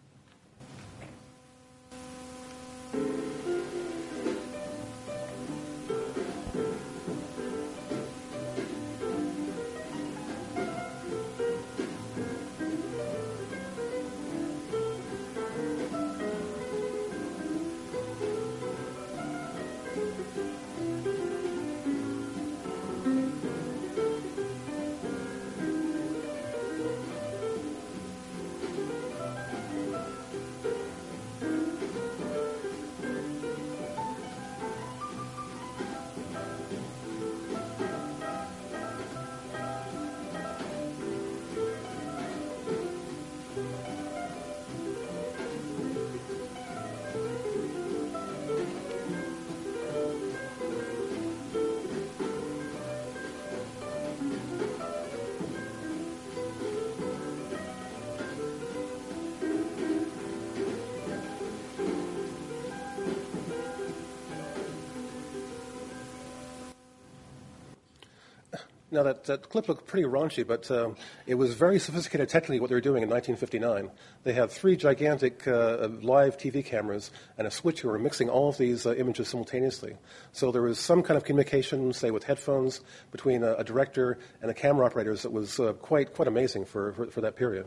Now, that, that clip looked pretty raunchy, but um, it was very sophisticated technically what they were doing in nineteen fifty-nine. They had three gigantic uh, live T V cameras and a switch who were mixing all of these uh, images simultaneously. So there was some kind of communication, say, with headphones between a, a director and the camera operators that was uh, quite quite amazing for, for, for that period.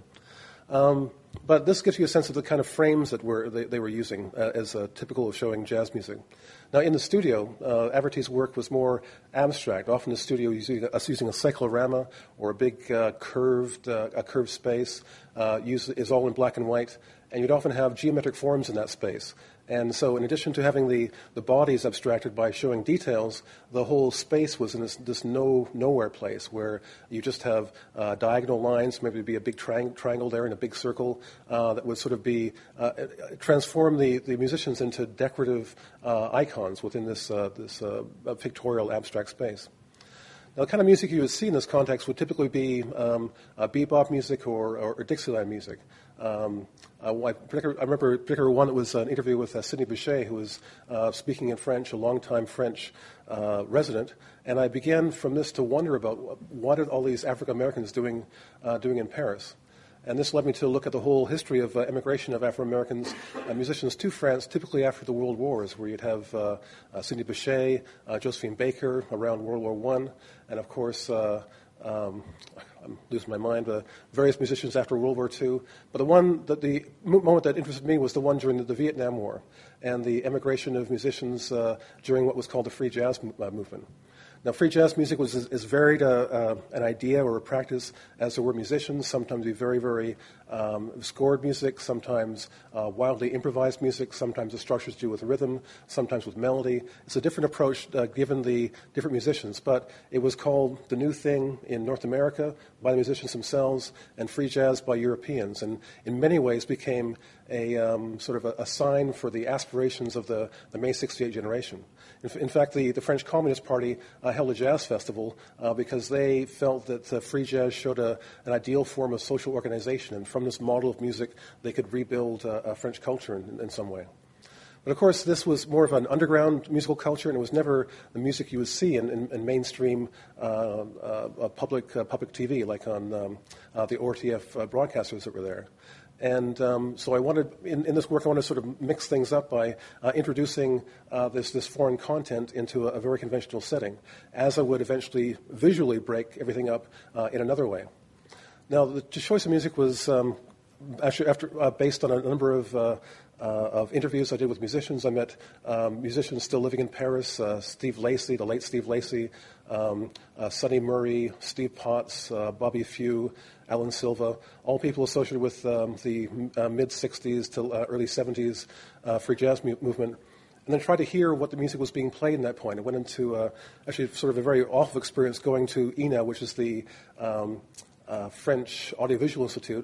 Um, but this gives you a sense of the kind of frames that were they, they were using uh, as uh, typical of showing jazz music. Now, in the studio, uh, Everty's work was more abstract. Often the studio was using, us using a cyclorama or a big uh, curved uh, a curved space uh, used, is all in black and white, and you'd often have geometric forms in that space. And so in addition to having the, the bodies abstracted by showing details, the whole space was in this, this no nowhere place where you just have uh, diagonal lines, maybe be a big tri- triangle there and a big circle uh, that would sort of be uh, transform the, the musicians into decorative uh, icons within this, uh, this uh, pictorial abstract space. Now, the kind of music you would see in this context would typically be um, uh, bebop music or, or, or Dixieland music. Um, uh, I, I remember a particular one that was an interview with uh, Sidney Bechet, who was uh, speaking in French, a longtime French uh, resident, and I began from this to wonder about what are all these African Americans doing uh, doing in Paris. And this led me to look at the whole history of uh, immigration of Afro-Americans uh, musicians to France, typically after the World Wars, where you'd have uh, uh, Sidney Bechet, uh, Josephine Baker around World War One, and of course, uh, um, I'm losing my mind, uh, various musicians after World War Two. But the one that the moment that interested me was the one during the, the Vietnam War and the immigration of musicians uh, during what was called the free jazz m- uh, movement. Now, free jazz music was as varied uh, uh, an idea or a practice as there were musicians. Sometimes be very, very um, scored music, sometimes uh, wildly improvised music, sometimes the structures do with rhythm, sometimes with melody. It's a different approach uh, given the different musicians, but it was called the new thing in North America by the musicians themselves and free jazz by Europeans, and in many ways became a um, sort of a, a sign for the aspirations of the, the May sixty-eight generation. In, in fact, the, the French Communist Party uh, held a jazz festival uh, because they felt that uh, free jazz showed a, an ideal form of social organization, and from this model of music, they could rebuild uh, uh, French culture in, in some way. But of course, this was more of an underground musical culture, and it was never the music you would see in, in, in mainstream uh, uh, public uh, public T V, like on um, uh, the O R T F uh, broadcasters that were there. And um, so I wanted, in, in this work, I wanted to sort of mix things up by uh, introducing uh, this, this foreign content into a, a very conventional setting, as I would eventually visually break everything up uh, in another way. Now, the choice of music was um, actually after, uh, based on a number of uh, Uh, of interviews I did with musicians. I met um, musicians still living in Paris, uh, Steve Lacy, the late Steve Lacy, um, uh, Sonny Murray, Steve Potts, uh, Bobby Few, Alan Silva, all people associated with um, the uh, mid-sixties to uh, early seventies uh, free jazz mu- movement. And then tried to hear what the music was being played in that point. I went into uh, actually sort of a very awful experience going to I N A, which is the um, uh, French Audiovisual Institute,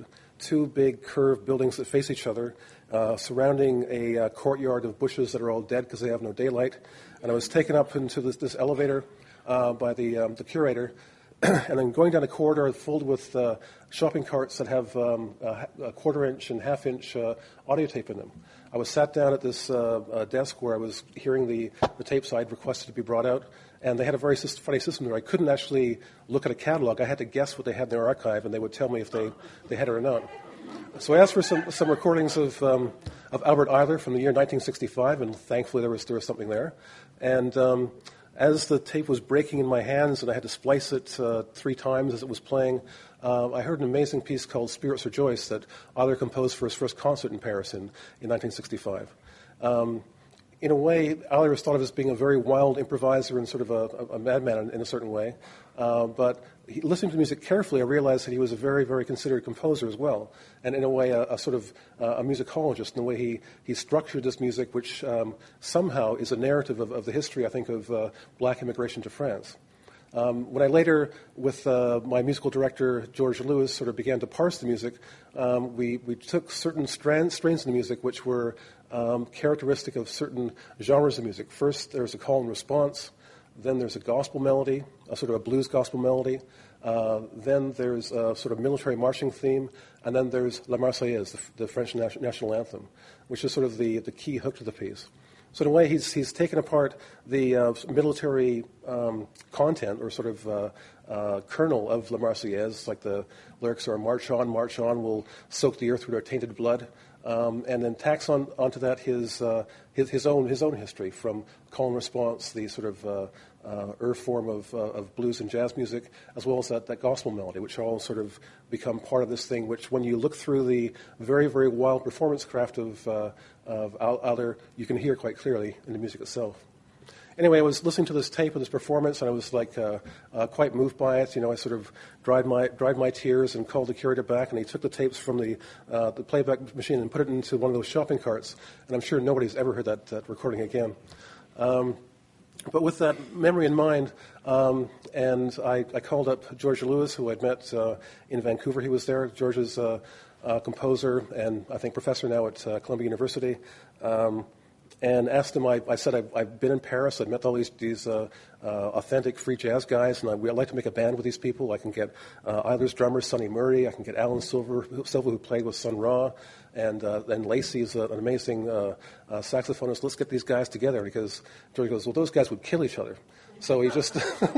two big curved buildings that face each other, uh, surrounding a uh, courtyard of bushes that are all dead because they have no daylight. And I was taken up into this, this elevator uh, by the, um, the curator, and then going down a corridor filled with uh, shopping carts that have um, a, a quarter-inch and half-inch uh, audio tape in them. I was sat down at this uh, uh, desk where I was hearing the, the tapes I'd requested to be brought out, and they had a very system, funny system there. I couldn't actually look at a catalog. I had to guess what they had in their archive, and they would tell me if they, they had it or not. So I asked for some, some recordings of, um, of Albert Ayler from the year nineteen sixty-five, and thankfully there was, there was something there. And um, as the tape was breaking in my hands and I had to splice it uh, three times as it was playing, uh, I heard an amazing piece called Spirits Rejoice that Ayler composed for his first concert in Paris in, in nineteen sixty-five. Um, in a way, Ayler is thought of as being a very wild improviser and sort of a, a, a madman in, in a certain way. Uh, but he, listening to the music carefully, I realized that he was a very, very considered composer as well, and in a way a, a sort of uh, a musicologist in the way he, he structured this music, which um, somehow is a narrative of, of the history, I think, of uh, black immigration to France. Um, when I later, with uh, my musical director, George Lewis, sort of began to parse the music, um, we, we took certain strands, strains in the music which were um, characteristic of certain genres of music. First, there's a call and response. Then there's a gospel melody, a sort of a blues gospel melody. Uh, then there's a sort of military marching theme. And then there's La Marseillaise, the, the French nation, national anthem, which is sort of the, the key hook to the piece. So in a way, he's he's taken apart the uh, military um, content or sort of uh, uh, kernel of La Marseillaise, like the lyrics are "March on, march on, we'll soak the earth with our tainted blood," um, and then tacks on onto that his uh, his his own his own history from call and response, the sort of uh, uh, earth form of uh, of blues and jazz music, as well as that, that gospel melody, which all sort of become part of this thing. Which, when you look through the very very wild performance craft of uh, of Ayler, you can hear quite clearly in the music itself. Anyway, I was listening to this tape of this performance, and I was like uh, uh, quite moved by it. You know, I sort of dried my dried my tears and called the curator back, and he took the tapes from the uh, the playback machine and put it into one of those shopping carts. And I'm sure nobody's ever heard that, that recording again. Um, but with that memory in mind, um, and I, I called up George Lewis, who I'd met uh, in Vancouver. He was there. George is uh, a composer and I think professor now at uh, Columbia University. Um, And asked him, I, I said, I've, I've been in Paris, I've met all these, these uh, uh, authentic free jazz guys, and I, I'd like to make a band with these people. I can get uh, Ayler's drummer, Sonny Murray, I can get Alan Silver, Silver who played with Sun Ra, and uh, then Lacey's uh, an amazing uh, uh, saxophonist. Let's get these guys together, because George goes, well, those guys would kill each other. So he just,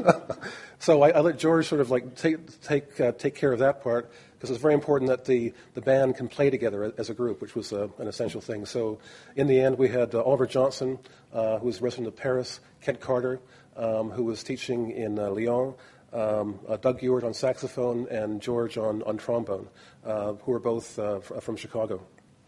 so I, I let George sort of like take take uh, take care of that part, because it's very important that the, the band can play together as a group, which was uh, an essential thing. So in the end, we had uh, Oliver Johnson, uh, who was resident of Paris, Kent Carter, um, who was teaching in uh, Lyon, um, uh, Doug Ewart on saxophone, and George on, on trombone, uh, who were both uh, f- from Chicago.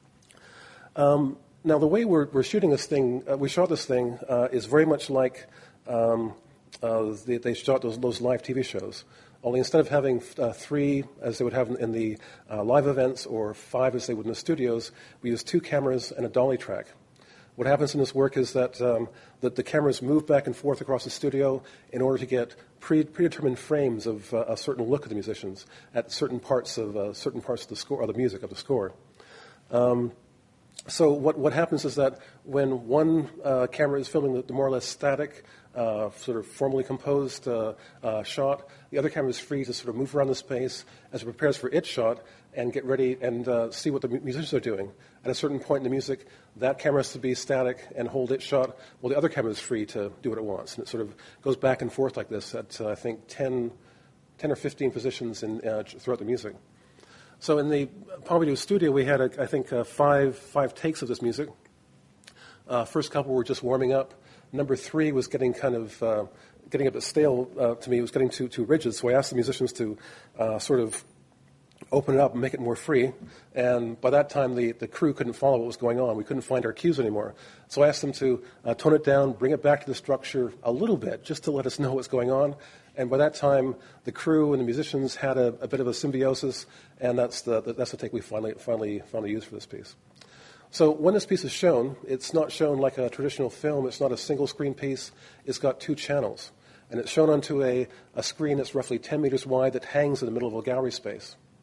Um, now, the way we're, we're shooting this thing, uh, we shot this thing, uh, is very much like um, uh, they, they shot those, those live T V shows. Only instead of having uh, three, as they would have in the uh, live events, or five as they would in the studios, we use two cameras and a dolly track. What happens in this work is that, um, that the cameras move back and forth across the studio in order to get pre- predetermined frames of uh, a certain look of the musicians at certain parts of uh, certain parts of the score, or the music of the score. Um, so what what happens is that when one uh, camera is filming the, the more or less static, Uh, sort of formally composed uh, uh, shot, the other camera is free to sort of move around the space as it prepares for its shot and get ready and uh, see what the musicians are doing. At a certain point in the music, that camera has to be static and hold its shot, while the other camera is free to do what it wants. And it sort of goes back and forth like this at, uh, I think, ten, ten or fifteen positions in, uh, throughout the music. So in the Pompidou studio, we had, a, I think, uh, five, five takes of this music. Uh, first couple were just warming up. Number three was getting kind of uh, getting a bit stale uh, to me. It was getting too too rigid. So I asked the musicians to uh, sort of open it up and make it more free. And by that time, the, the crew couldn't follow what was going on. We couldn't find our cues anymore. So I asked them to uh, tone it down, bring it back to the structure a little bit, just to let us know what's going on. And by that time, the crew and the musicians had a, a bit of a symbiosis, and that's the that's the take we finally finally finally used for this piece. So when this piece is shown, it's not shown like a traditional film. It's not a single screen piece. It's got two channels. And it's shown onto a, a screen that's roughly ten meters wide that hangs in the middle of a gallery space.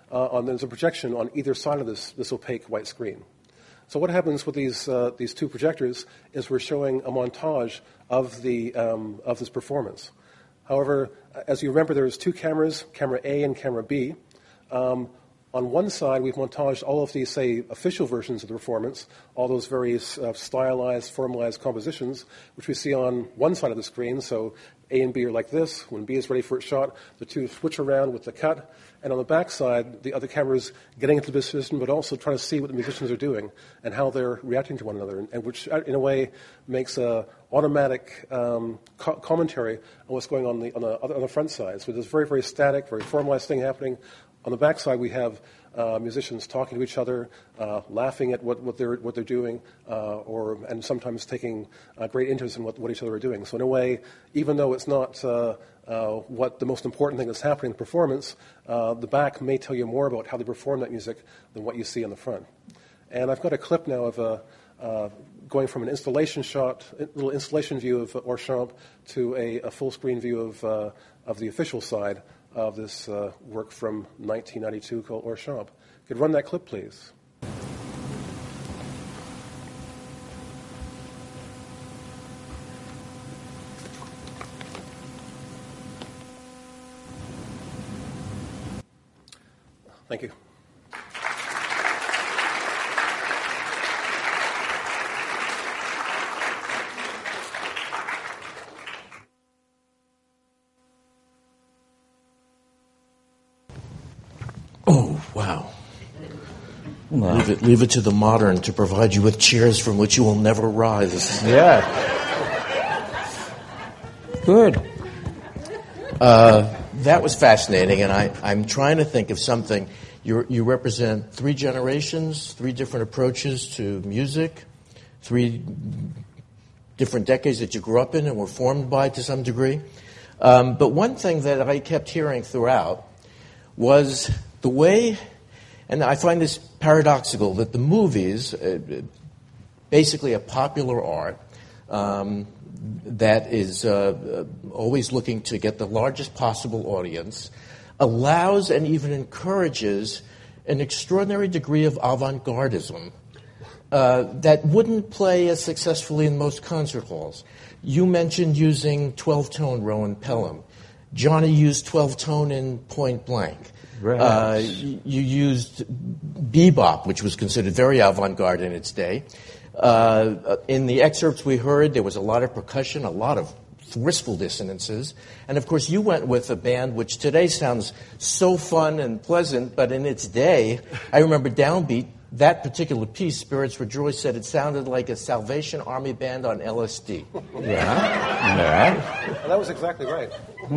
uh, on, there's a projection on either side of this, this opaque white screen. So what happens with these, uh, these two projectors is we're showing a montage of, the, um, of this performance. However, as you remember, there's two cameras, camera A and camera B. Um, on one side, we've montaged all of these, say, official versions of the performance, all those various uh, stylized, formalized compositions, which we see on one side of the screen. So A and B are like this. When B is ready for its shot, the two switch around with the cut. And on the back side, the other camera's getting into the position, but also trying to see what the musicians are doing and how they're reacting to one another, and, and which, in a way, makes a automatic um, co- commentary on what's going on the, on, the, on the front side. So there's a very, very static, very formalized thing happening. On the back side, we have uh, musicians talking to each other, uh, laughing at what, what they're what they're doing, uh, or and sometimes taking uh, great interest in what, what each other are doing. So in a way, even though it's not uh, uh, what the most important thing that's happening in the performance, uh, the back may tell you more about how they perform that music than what you see in the front. And I've got a clip now of a. Uh, going from an installation shot, a little installation view of Orchamps to a, a full screen view of uh, of the official side of this uh, work from nineteen ninety-two called Orchamps. Could run that clip, please? Thank you. Oh, wow. Wow. Leave it, leave it to the modern to provide you with chairs from which you will never rise. Yeah. Good. Uh, that was fascinating, and I, I'm trying to think of something. You're, you represent three generations, three different approaches to music, three different decades that you grew up in and were formed by to some degree. Um, but one thing that I kept hearing throughout was the way, and I find this paradoxical, that the movies, uh, basically a popular art, um, that is uh, always looking to get the largest possible audience, allows and even encourages an extraordinary degree of avant-gardism uh, that wouldn't play as successfully in most concert halls. You mentioned using twelve-tone Rowan Pelham. Johnny used twelve-tone in Point Blank. Right. Uh, you, you used bebop, which was considered very avant-garde in its day. Uh, in the excerpts we heard, there was a lot of percussion, a lot of forceful dissonances. And, of course, you went with a band which today sounds so fun and pleasant, but in its day, I remember Downbeat, that particular piece, Spirits Rejoice, said it sounded like a Salvation Army band on L S D. Yeah. Yeah. Well, that was exactly right.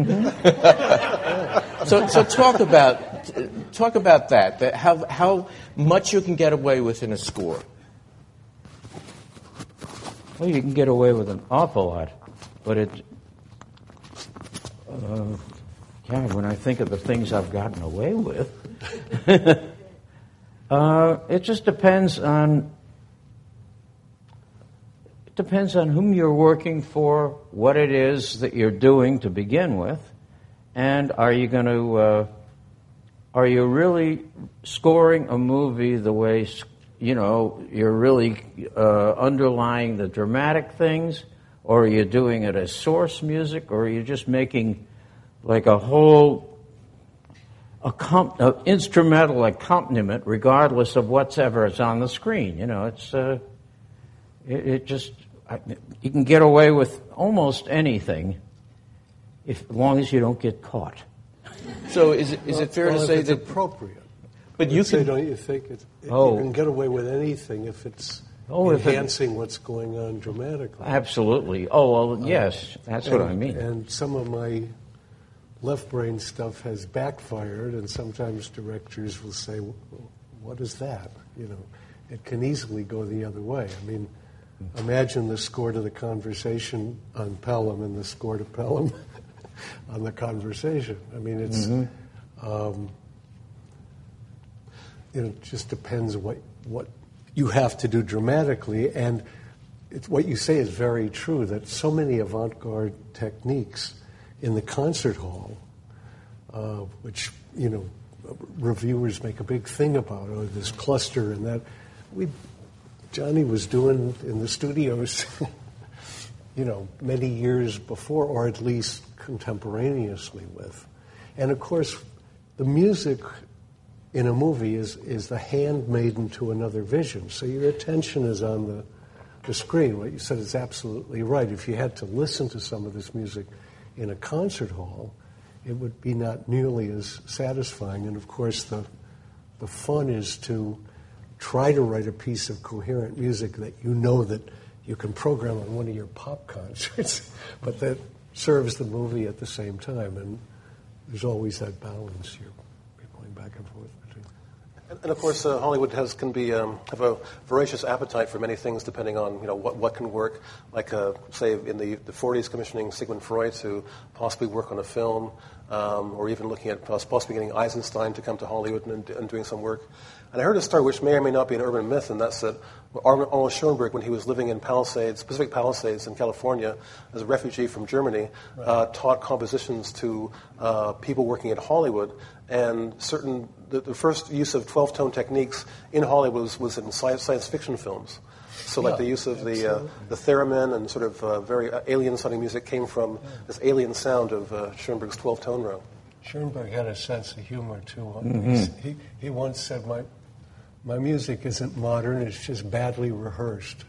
so, so talk about talk about that. that how how much you can get away with in a score. Well, you can get away with an awful lot, but it. Uh, God, when I think of the things I've gotten away with. Uh, it just depends on it depends on whom you're working for, what it is that you're doing to begin with, and are you going to uh, are you really scoring a movie the way, you know, you're really uh, underlying the dramatic things, or are you doing it as source music, or are you just making like a whole Accom- uh, instrumental accompaniment, regardless of whatever is on the screen? You know, it's uh, it, it just I, you can get away with almost anything, if as long as you don't get caught. So, is it is well, it fair well, to if say it's that appropriate? But you say, can, don't you think it's, oh. you can get away with anything if it's oh, enhancing if it, what's going on dramatically? Absolutely. Oh well, yes, that's and, what I mean. And some of my left brain stuff has backfired, and sometimes directors will say, well, what is that? You know, it can easily go the other way. I mean, imagine the score to The Conversation on Pelham and the score to Pelham on The Conversation. I mean, it's, mm-hmm. um, you know, it just depends what what you have to do dramatically, and it's, what you say is very true, that so many avant-garde techniques in the concert hall, uh, which, you know, reviewers make a big thing about, oh, this cluster and that. We, Johnny was doing in the studios, you know, many years before, or at least contemporaneously with. And of course, the music in a movie is, is the handmaiden to another vision. So your attention is on the, the screen. What you said is absolutely right. If you had to listen to some of this music in a concert hall, it would be not nearly as satisfying. And of course, the the fun is to try to write a piece of coherent music that you know that you can program on one of your pop concerts, but that serves the movie at the same time. And there's always that balance you're, you're going back and forth between. And, and of course, uh, Hollywood has can be um, have a voracious appetite for many things, depending on you know what, what can work. Like uh, say in the, the forties, commissioning Sigmund Freud to possibly work on a film, um, or even looking at possibly getting Eisenstein to come to Hollywood and, and doing some work. And I heard a story which may or may not be an urban myth, and that's that Arnold Schoenberg, when he was living in Palisades, Pacific Palisades in California, as a refugee from Germany, right. uh, taught compositions to uh, people working at Hollywood. And certain the, the first use of twelve-tone techniques in Hollywood was, was in science, science fiction films. So, like yeah, the use of the uh, the theremin and sort of uh, very uh, alien-sounding music came from yeah. this alien sound of uh, Schoenberg's twelve-tone row. Schoenberg had a sense of humor too. Mm-hmm. He he once said, "My my music isn't modern; it's just badly rehearsed."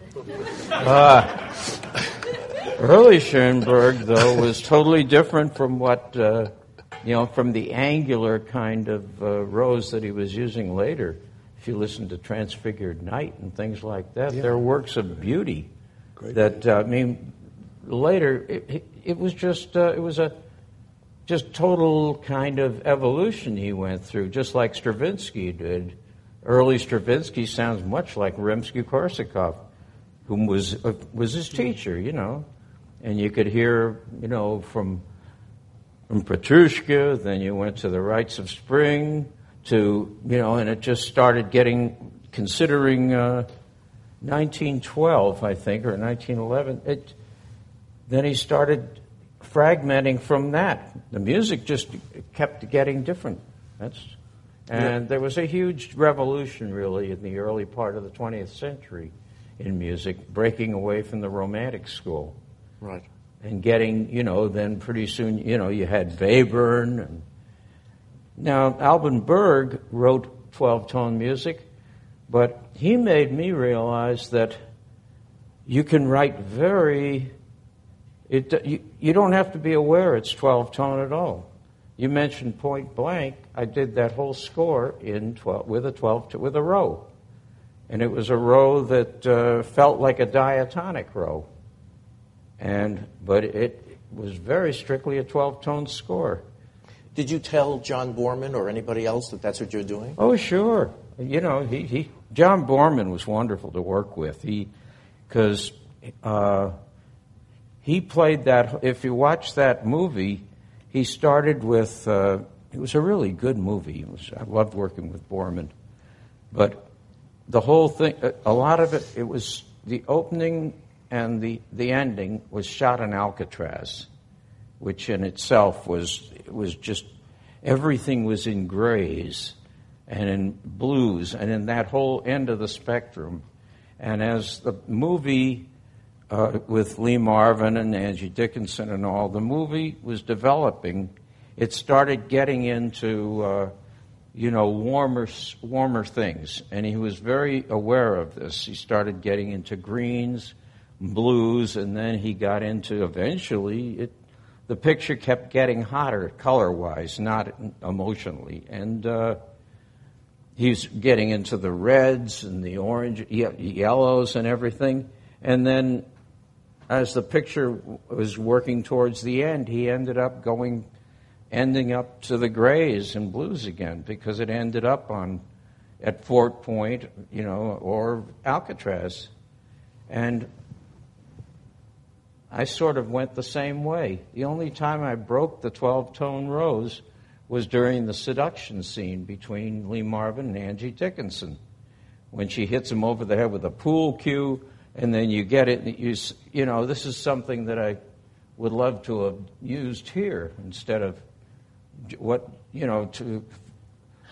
Uh, early Schoenberg, though, was totally different from what uh, you know from the angular kind of uh, rows that he was using later. If you listen to Transfigured Night and things like that, yeah. they're works of beauty. Great that uh, I mean, later it, it, it was just uh, it was a just total kind of evolution he went through, just like Stravinsky did. Early Stravinsky sounds much like Rimsky-Korsakov, whom was uh, was his teacher, you know, and you could hear, you know, from from Petrushka. Then you went to the Rites of Spring. To, you know, and it just started getting, considering uh, nineteen twelve, I think, or nineteen eleven, it, then he started fragmenting from that. The music just kept getting different. That's, and yeah. there was a huge revolution, really, in the early part of the twentieth century in music, breaking away from the Romantic school. Right. And getting, you know, then pretty soon, you know, you had Webern and Now, Alban Berg wrote twelve-tone music, but he made me realize that you can write very... It, you, you don't have to be aware it's twelve-tone at all. You mentioned Point Blank. I did that whole score in twelve with a twelve with a row, and it was a row that uh, felt like a diatonic row, and but it was very strictly a twelve-tone score. Did you tell John Borman or anybody else that that's what you're doing? Oh, sure. You know, he, he John Borman was wonderful to work with. He, because uh, he played that. If you watch that movie, he started with. Uh, it was a really good movie. It was, I loved working with Borman, but the whole thing, a lot of it, it was the opening and the the ending was shot in Alcatraz, which in itself was. It was just, everything was in grays and in blues and in that whole end of the spectrum. And as the movie uh, with Lee Marvin and Angie Dickinson and all, the movie was developing, it started getting into, uh, you know, warmer, warmer things. And he was very aware of this. He started getting into greens, blues, and then he got into, eventually, it the picture kept getting hotter color-wise, not emotionally. And uh, he's getting into the reds and the orange, ye- yellows and everything. And then as the picture was working towards the end, he ended up going, ending up to the grays and blues again, because it ended up on at Fort Point, you know, or Alcatraz. And I sort of went the same way. The only time I broke the twelve-tone rows was during the seduction scene between Lee Marvin and Angie Dickinson, when she hits him over the head with a pool cue, and then you get it. You, you know, this is something that I would love to have used here instead of what, you know, to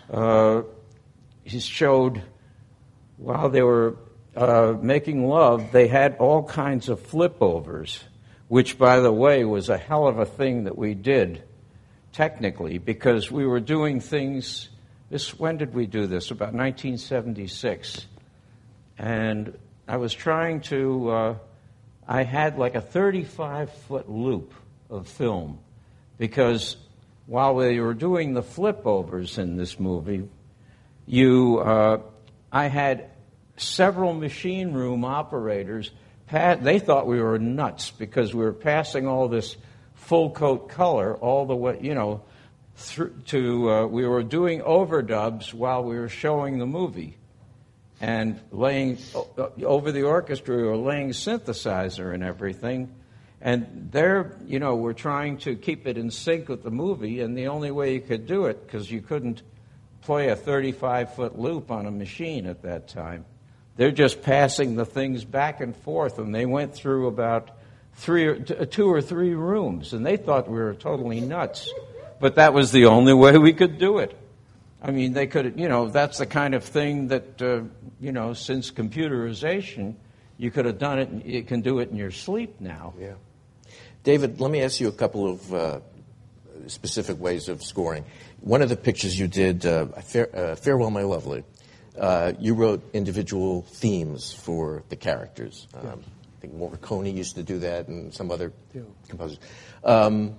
uh, he showed while they were uh, making love, they had all kinds of flipovers, which, by the way, was a hell of a thing that we did technically, because we were doing things. This when did we do this? About nineteen seventy-six, and I was trying to. Uh, I had like a thirty-five foot loop of film, because while we were doing the flipovers in this movie, you, uh, I had several machine room operators. They thought we were nuts because we were passing all this full coat color all the way, you know, through to, uh, we were doing overdubs while we were showing the movie. And laying, over the orchestra, we were laying synthesizer and everything. And there, you know, we're trying to keep it in sync with the movie, and the only way you could do it, because you couldn't play a thirty-five foot loop on a machine at that time. They're just passing the things back and forth, and they went through about three, or two or three rooms, and they thought we were totally nuts. But that was the only way we could do it. I mean, they could, you know, that's the kind of thing that, uh, you know, since computerization, you could have done it, and you can do it in your sleep now. Yeah. David, let me ask you a couple of uh, specific ways of scoring. One of the pictures you did, uh, Fare, uh, Farewell, My Lovely, uh, you wrote individual themes for the characters. Um, yeah. I think Morricone used to do that, and some other yeah. composers. Um,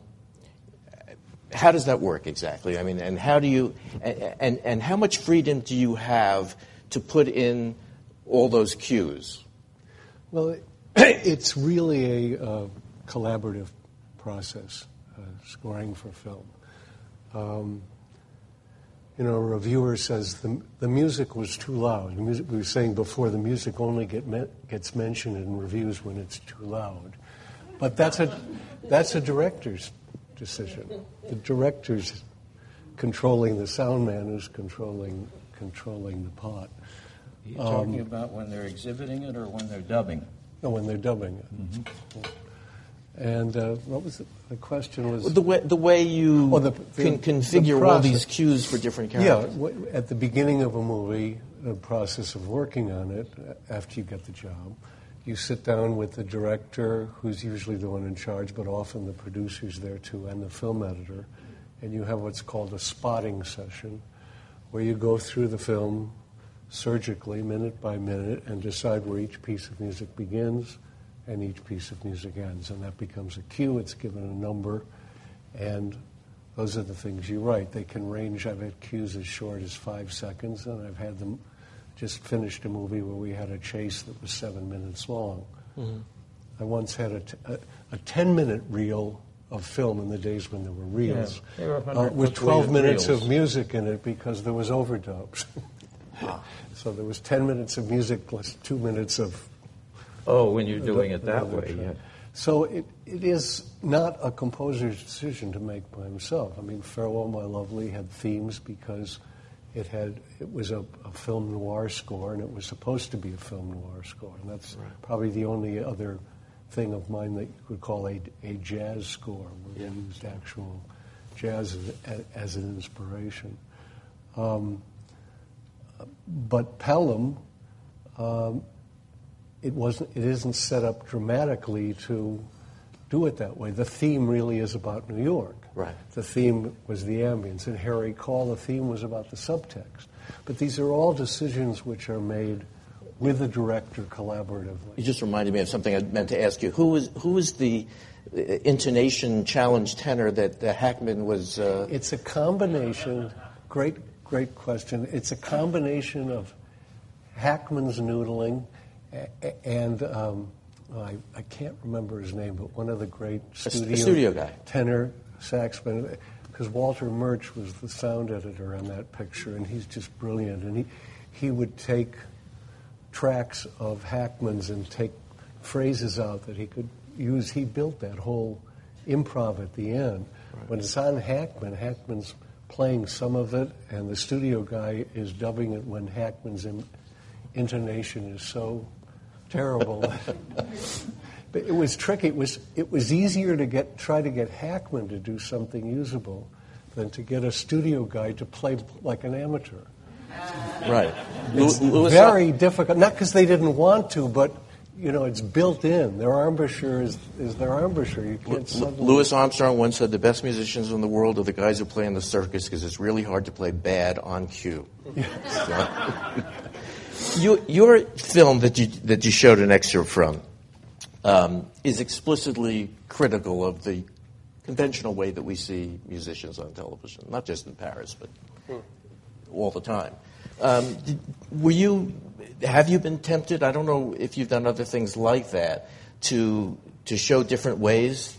how does that work exactly? I mean, and how do you, and, and, and how much freedom do you have to put in all those cues? Well, it's really a uh, collaborative process, uh, scoring for film. Um, you know, a reviewer says the, the music was too loud. The music, we were saying before, the music only get me, gets mentioned in reviews when it's too loud. But that's a, that's a director's decision. The director's controlling the sound man who's controlling, controlling the pot. Are you talking um, about when they're exhibiting it or when they're dubbing? No, when they're dubbing it. Mm-hmm. And uh, what was it? The question was... The way, the way you oh, the, the, can configure the all these cues for different characters. Yeah, at the beginning of a movie, the process of working on it, after you get the job, you sit down with the director, who's usually the one in charge, but often the producer's there too, and the film editor, and you have what's called a spotting session, where you go through the film surgically, minute by minute, and decide where each piece of music begins and each piece of music ends. And that becomes a cue. It's given a number, and those are the things you write. They can range. I've had cues as short as five seconds, and I've had them just finished a movie where we had a chase that was seven minutes long. Mm-hmm. I once had a, t- a, a ten-minute reel of film in the days when there were reels, yeah, were uh, with twelve minutes reels. of music in it because there was overdubs. Wow. So there was ten minutes of music plus two minutes of... Oh, when you're doing it that way, yeah. So it, it is not a composer's decision to make by himself. I mean, Farewell, My Lovely had themes because it had it was a, a film noir score, and it was supposed to be a film noir score. And that's right. Probably the only other thing of mine that you could call a, a jazz score, where yeah. we used actual jazz as, as an inspiration. Um, but Pelham... Um, It wasn't. It isn't set up dramatically to do it that way. The theme really is about New York. Right. The theme was the ambience. In Harry Call, the theme was about the subtext. But these are all decisions which are made with the director collaboratively. You just reminded me of something I meant to ask you. Who was who was the intonation challenge tenor that, that Hackman was? Uh... It's a combination. Great, great question. It's a combination of Hackman's noodling. And um, I, I can't remember his name, but one of the great studio, studio guy. tenor saxophone, because Walter Murch was the sound editor on that picture, and he's just brilliant. And he, he would take tracks of Hackman's and take phrases out that he could use. He built that whole improv at the end. Right. When it's on Hackman, Hackman's playing some of it, and the studio guy is dubbing it when Hackman's in, intonation is so terrible. But it was tricky. It was it was easier to get try to get Hackman to do something usable than to get a studio guy to play like an amateur. Right. It's Louis very difficult, not because they didn't want to, but you know, it's built in. Their embouchure is, is their embouchure. You can't suddenly... Louis Armstrong once said the best musicians in the world are the guys who play in the circus because it's really hard to play bad on cue. So, you, your film that you that you showed an excerpt from um, is explicitly critical of the conventional way that we see musicians on television, not just in Paris, but all the time. Um, did, were you? Have you been tempted? I don't know if you've done other things like that to to show different ways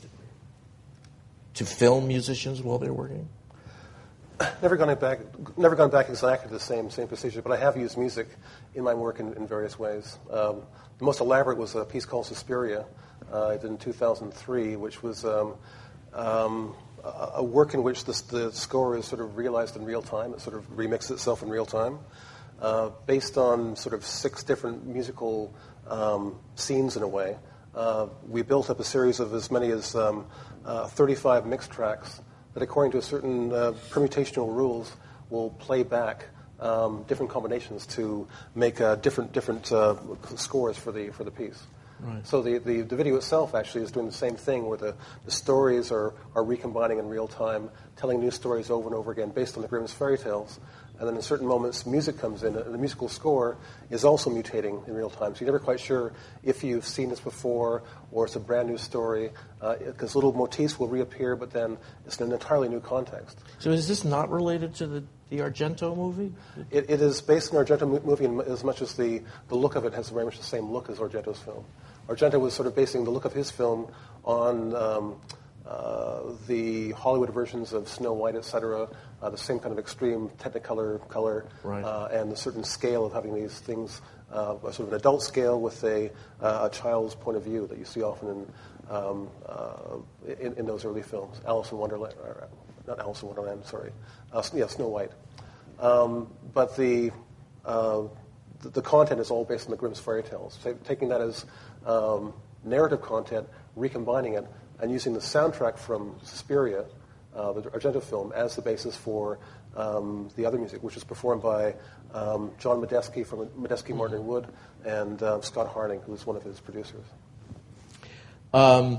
to film musicians while they're working. Never gone back. Never gone back exactly the same same procedure, but I have used music in my work in, in various ways. Um, the most elaborate was a piece called Suspiria, uh, I did in two thousand three, which was um, um, a, a work in which the, the score is sort of realized in real time. It sort of remixes itself in real time, uh, based on sort of six different musical um, scenes in a way. Uh, we built up a series of as many as um, uh, thirty-five mixed tracks that, according to a certain uh, permutational rules, will play back um, different combinations to make uh, different different uh, scores for the for the piece. Right. So the, the, the video itself actually is doing the same thing, where the, the stories are, are recombining in real time, telling new stories over and over again based on the Grimm's fairy tales. And then in certain moments, music comes in, and the musical score is also mutating in real time. So you're never quite sure if you've seen this before or it's a brand new story, because uh, little motifs will reappear, but then it's in an entirely new context. So is this not related to the, the Argento movie? It, it is based on the Argento movie in as much as the, the look of it has very much the same look as Argento's film. Argento was sort of basing the look of his film on um, uh, the Hollywood versions of Snow White, et cetera, uh, the same kind of extreme Technicolor color, right. uh, and a certain scale of having these things, uh, sort of an adult scale with a, uh, a child's point of view that you see often in, um, uh, in, in those early films. Alice in Wonderland, or, not Alice in Wonderland, sorry, uh, yeah, Snow White. Um, but the, uh, the the content is all based on the Grimm's fairy tales. So taking that as um, narrative content, recombining it, and using the soundtrack from Suspiria, uh, the Argento film, as the basis for um, the other music, which is performed by um, John Medeski from Medeski, Martin and Wood, and uh, Scott Harding, who is one of his producers. Um,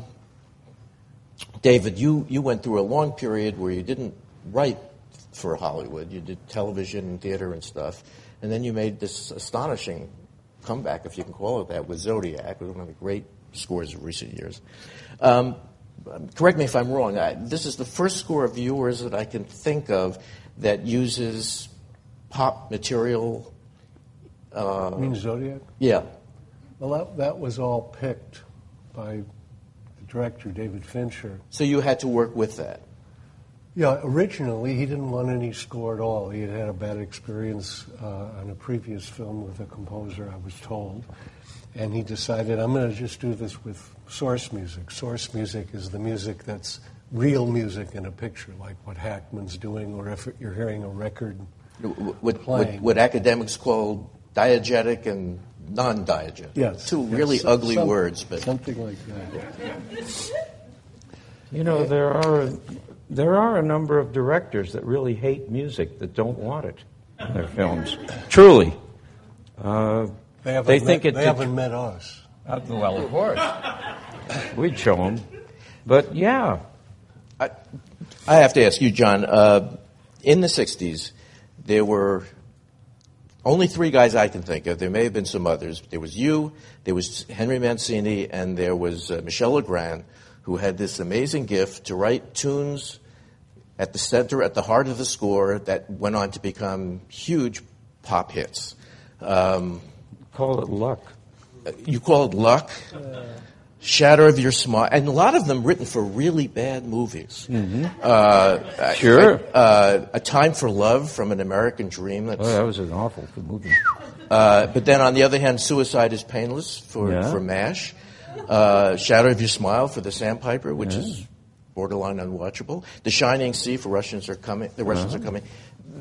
David, you, you went through a long period where you didn't write for Hollywood. You did television and theater and stuff. And then you made this astonishing comeback, if you can call it that, with Zodiac, one of the great scores of recent years. Um, correct me if I'm wrong. I, this is the first score of yours that I can think of that uses pop material. Uh, you mean Zodiac? Yeah. Well, that, that was all picked by the director, David Fincher. So you had to work with that? Yeah, originally he didn't want any score at all. He had had a bad experience uh, on a previous film with a composer, I was told. And he decided, I'm going to just do this with source music. Source music is the music that's real music in a picture, like what Hackman's doing, or if you're hearing a record what, playing. What, what academics call diegetic and non-diegetic. Yes. Two yes, really some, ugly some, words. But something like that. You know, there are... There are a number of directors that really hate music, that don't want it in their films. Truly. Uh, they haven't, they met, think it, they haven't met us. Uh, well, of course. We'd show them. But, yeah. I, I have to ask you, John, uh, in the sixties, there were only three guys I can think of. There may have been some others. There was you, there was Henry Mancini, and there was uh, Michel Legrand, who had this amazing gift to write tunes at the center, at the heart of the score, that went on to become huge pop hits. Um, call it luck. You call it luck? Uh, Shatter of Your Smile. And a lot of them written for really bad movies. Mm-hmm. Uh, sure. Uh, A Time for Love from An American Dream. That's, oh, that was an awful good movie. Uh, but then on the other hand, Suicide is Painless for, yeah. for MASH. Uh, Shadow of Your Smile for The Sandpiper, which yeah. is borderline unwatchable. The Shining Sea for Russians Are Coming. The Russians uh-huh. Are Coming.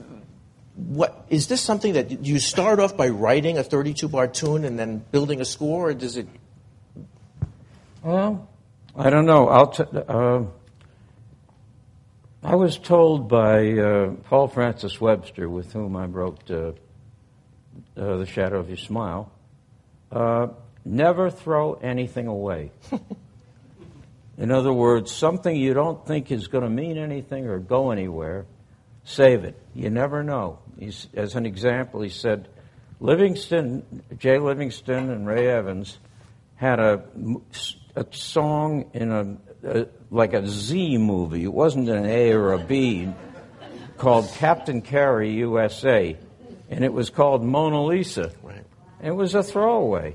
What is this something that you start off by writing a thirty-two bar tune and then building a score, or does it? Well, I don't know. I'll. T- uh, I was told by uh, Paul Francis Webster, with whom I wrote uh, uh, The Shadow of Your Smile, uh, never throw anything away. In other words, something you don't think is going to mean anything or go anywhere, save it. You never know. He's, as an example, he said, Livingston, Jay Livingston and Ray Evans had a, a song in a, a like a Z movie. It wasn't an A or a B, called Captain Carey U S A, and it was called Mona Lisa. Right. It was a throwaway.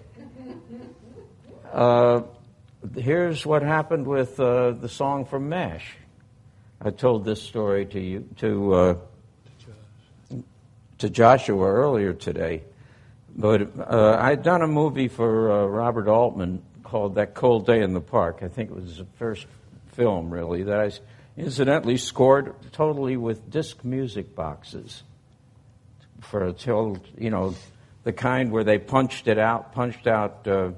Uh, here's what happened with uh, the song from MASH. I told this story to you to uh, to Joshua earlier today, but uh, I'd done a movie for uh, Robert Altman called That Cold Day in the Park. I think it was the first film, really, that I incidentally scored totally with disc music boxes for a till, you know, the kind where they punched it out, punched out uh,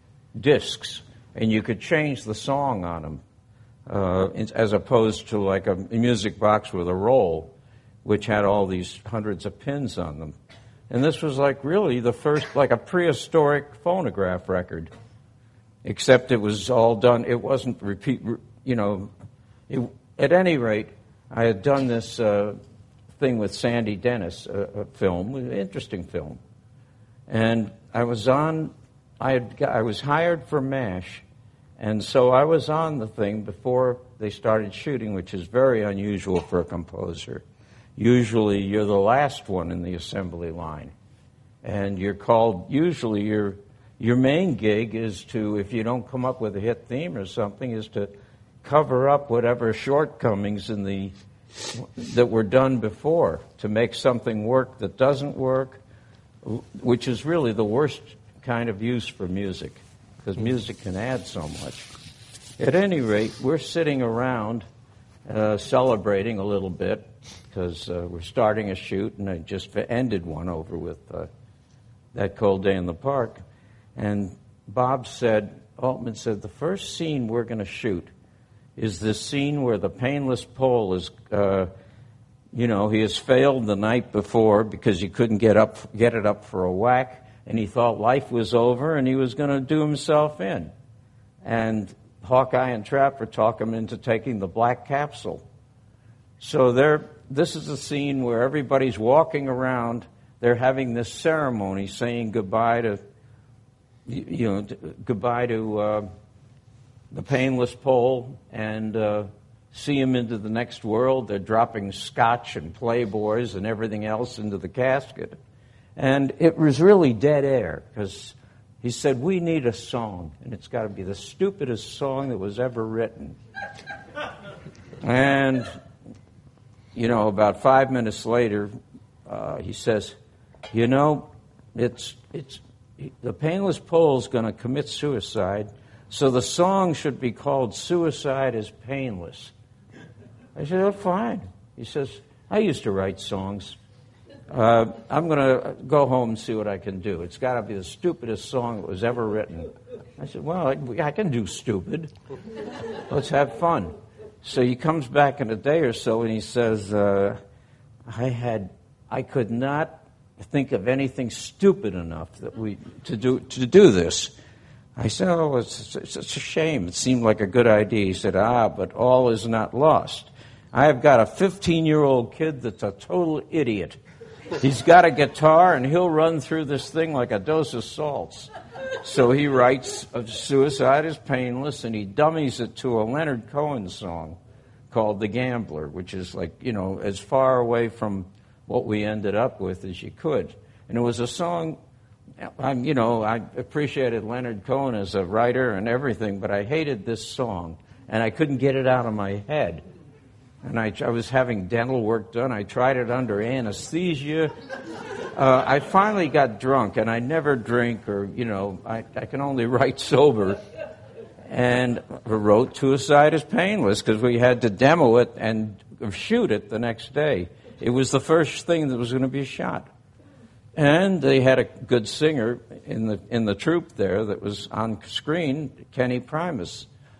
discs, and you could change the song on them, uh, as opposed to like a music box with a roll, which had all these hundreds of pins on them. And this was like really the first, like a prehistoric phonograph record, except it was all done, it wasn't repeat, you know, it, at any rate, I had done this uh, thing with Sandy Dennis, a, a film, an interesting film. And I was on, I had got, I was hired for MASH, and so I was on the thing before they started shooting, which is very unusual for a composer. Usually you're the last one in the assembly line. And you're called, usually your your main gig is to, if you don't come up with a hit theme or something, is to cover up whatever shortcomings in the that were done before, to make something work that doesn't work, which is really the worst kind of use for music, because music can add so much. At any rate, we're sitting around uh, celebrating a little bit, because uh, we're starting a shoot, and I just ended one over with uh, That Cold Day in the Park. And Bob said, Altman said, the first scene we're going to shoot is this scene where the painless pole is, uh, you know, he has failed the night before because he couldn't get up, get it up for a whack, and he thought life was over and he was going to do himself in. And Hawkeye and Trapper talk him into taking the black capsule. So they're, this is a scene where everybody's walking around. They're having this ceremony saying goodbye to, you know, goodbye to uh, the painless pole and uh, see him into the next world. They're dropping scotch and Playboys and everything else into the casket. And it was really dead air, because he said, we need a song, and it's got to be the stupidest song that was ever written. And, you know, about five minutes later, uh, he says, you know, it's it's the painless pole's going to commit suicide, so the song should be called Suicide is Painless. I said, oh, fine. He says, I used to write songs. Uh, I'm going to go home and see what I can do. It's got to be the stupidest song that was ever written. I said, well, I, I can do stupid. Let's have fun. So he comes back in a day or so, and he says, uh, I had, I could not think of anything stupid enough that we to do to do this. I said, oh, it's, it's, it's a shame. It seemed like a good idea. He said, ah, but all is not lost. I have got a fifteen-year-old kid that's a total idiot. He's got a guitar, and he'll run through this thing like a dose of salts. So he writes Suicide is Painless, and he dummies it to a Leonard Cohen song called The Gambler, which is like, you know, as far away from what we ended up with as you could. And it was a song, I'm, you know, I appreciated Leonard Cohen as a writer and everything, but I hated this song, and I couldn't get it out of my head. And I, I was having dental work done. I tried it under anesthesia. Uh, I finally got drunk, and I never drink, or, you know, I, I can only write sober. And I wrote Suicide is Painless, because we had to demo it and shoot it the next day. It was the first thing that was going to be shot. And they had a good singer in the in the troupe there that was on screen, Kenny Primus.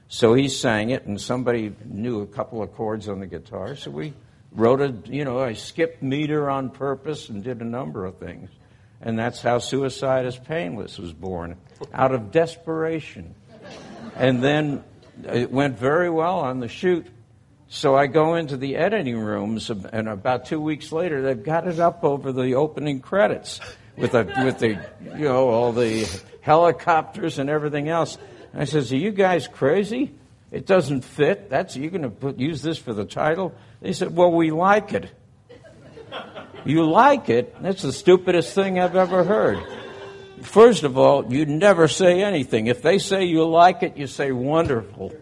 So he sang it, and somebody knew a couple of chords on the guitar, so we wrote a, you know, I skipped meter on purpose and did a number of things. And that's how Suicide is Painless was born, out of desperation. And then it went very well on the shoot. So I go into the editing rooms, and about two weeks later, they've got it up over the opening credits with the, with the, you know, all the helicopters and everything else. And I says, "Are you guys crazy? It doesn't fit. That's you're going to put use this for the title?" They said, "Well, we like it." You like it? That's the stupidest thing I've ever heard. First of all, you never say anything. If they say you like it, you say wonderful.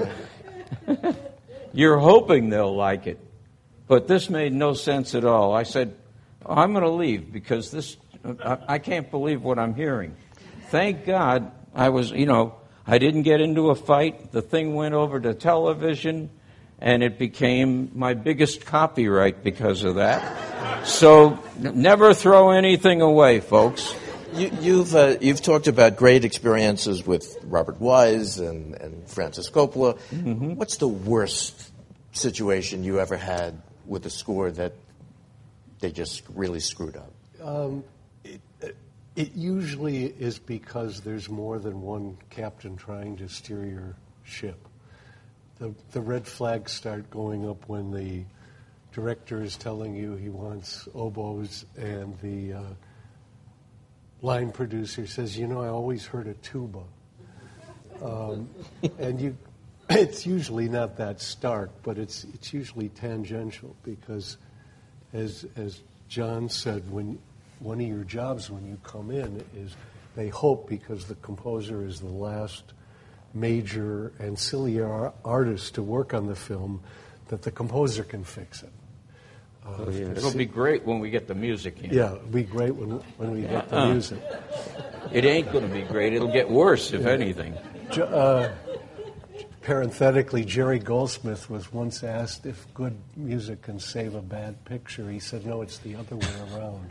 You're hoping they'll like it. But this made no sense at all. I said, I'm going to leave because this, I, I can't believe what I'm hearing. Thank God I was, you know, I didn't get into a fight. The thing went over to television, and it became my biggest copyright because of that. So never throw anything away, folks. You, you've uh, you've talked about great experiences with Robert Wise and, and Francis Coppola. Mm-hmm. What's the worst situation you ever had with a score that they just really screwed up? Um, it, it usually is because there's more than one captain trying to steer your ship. The, the red flags start going up when the director is telling you he wants oboes and the uh, line producer says, you know, I always heard a tuba. Um, and you, it's usually not that stark, but it's it's usually tangential because, as as John said, when one of your jobs when you come in is they hope because the composer is the last major ancillary artist to work on the film that the composer can fix it. Uh, oh, yeah. It'll be great when we get the music in. Yeah, it'll be great when when we get the uh, music. It ain't going to be great. It'll get worse, if yeah. anything. Uh, parenthetically, Jerry Goldsmith was once asked if good music can save a bad picture. He said, no, it's the other way around.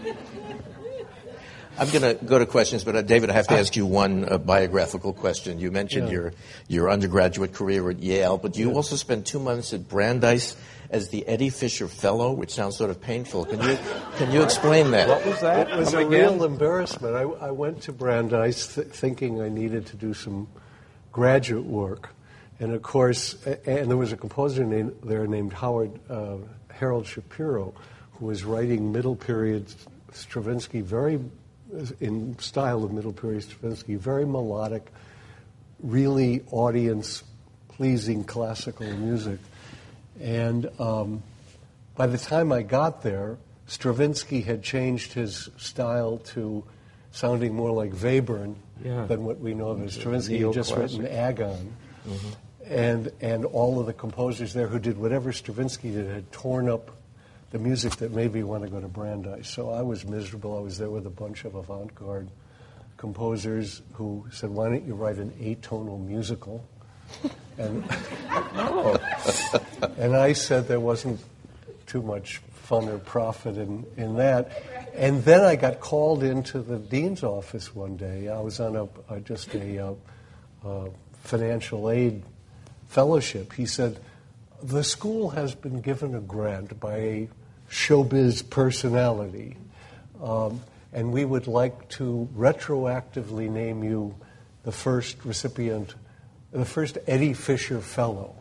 I'm going to go to questions, but uh, David, I have to ask you one uh, biographical question. You mentioned yeah. your your undergraduate career at Yale, but you yeah. also spent two months at Brandeis as the Eddie Fisher Fellow, which sounds sort of painful. Can you can you explain that? What was that? It was Come a again? real embarrassment. I, I went to Brandeis th- thinking I needed to do some graduate work, and of course, and there was a composer named, there named Howard uh, Harold Shapiro, who was writing middle period Stravinsky, very in style of middle period Stravinsky, very melodic, really audience-pleasing classical music. And um, by the time I got there, Stravinsky had changed his style to sounding more like Webern yeah. than what we know of as Stravinsky. He had just written Agon. Mm-hmm. And, and all of the composers there who did whatever Stravinsky did had torn up the music that made me want to go to Brandeis. So I was miserable. I was there with a bunch of avant-garde composers who said, why don't you write an atonal musical? And, oh. and I said there wasn't too much fun or profit in, in that. And then I got called into the dean's office one day. I was on a, a just a, a, a financial aid fellowship. He said, the school has been given a grant by a showbiz personality, um, and we would like to retroactively name you the first recipient, the first Eddie Fisher Fellow.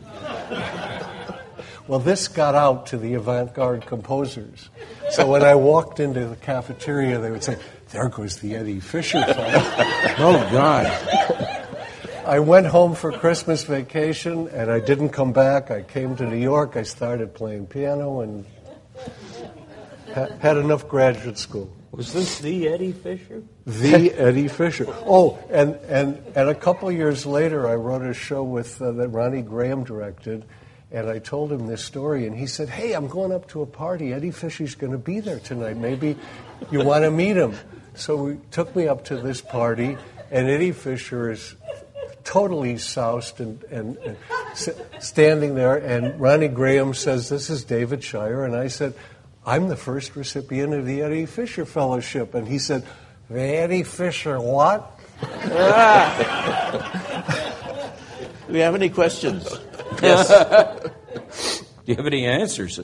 Well, this got out to the avant-garde composers. So when I walked into the cafeteria, they would say, there goes the Eddie Fisher Fellow. Oh, God. I went home for Christmas vacation, and I didn't come back. I came to New York. I started playing piano and ha- had enough graduate school. Was this the Eddie Fisher? The Eddie Fisher. Oh, and, and, and a couple years later, I wrote a show with uh, that Ronnie Graham directed, and I told him this story, and he said, hey, I'm going up to a party. Eddie Fisher's going to be there tonight. Maybe you want to meet him. So he took me up to this party, and Eddie Fisher is totally soused and, and, and standing there, and Ronnie Graham says, this is David Shire, and I said, I'm the first recipient of the Eddie Fisher Fellowship, and he said, the Eddie Fisher what? Do we have any questions? Yes. Do you have any answers?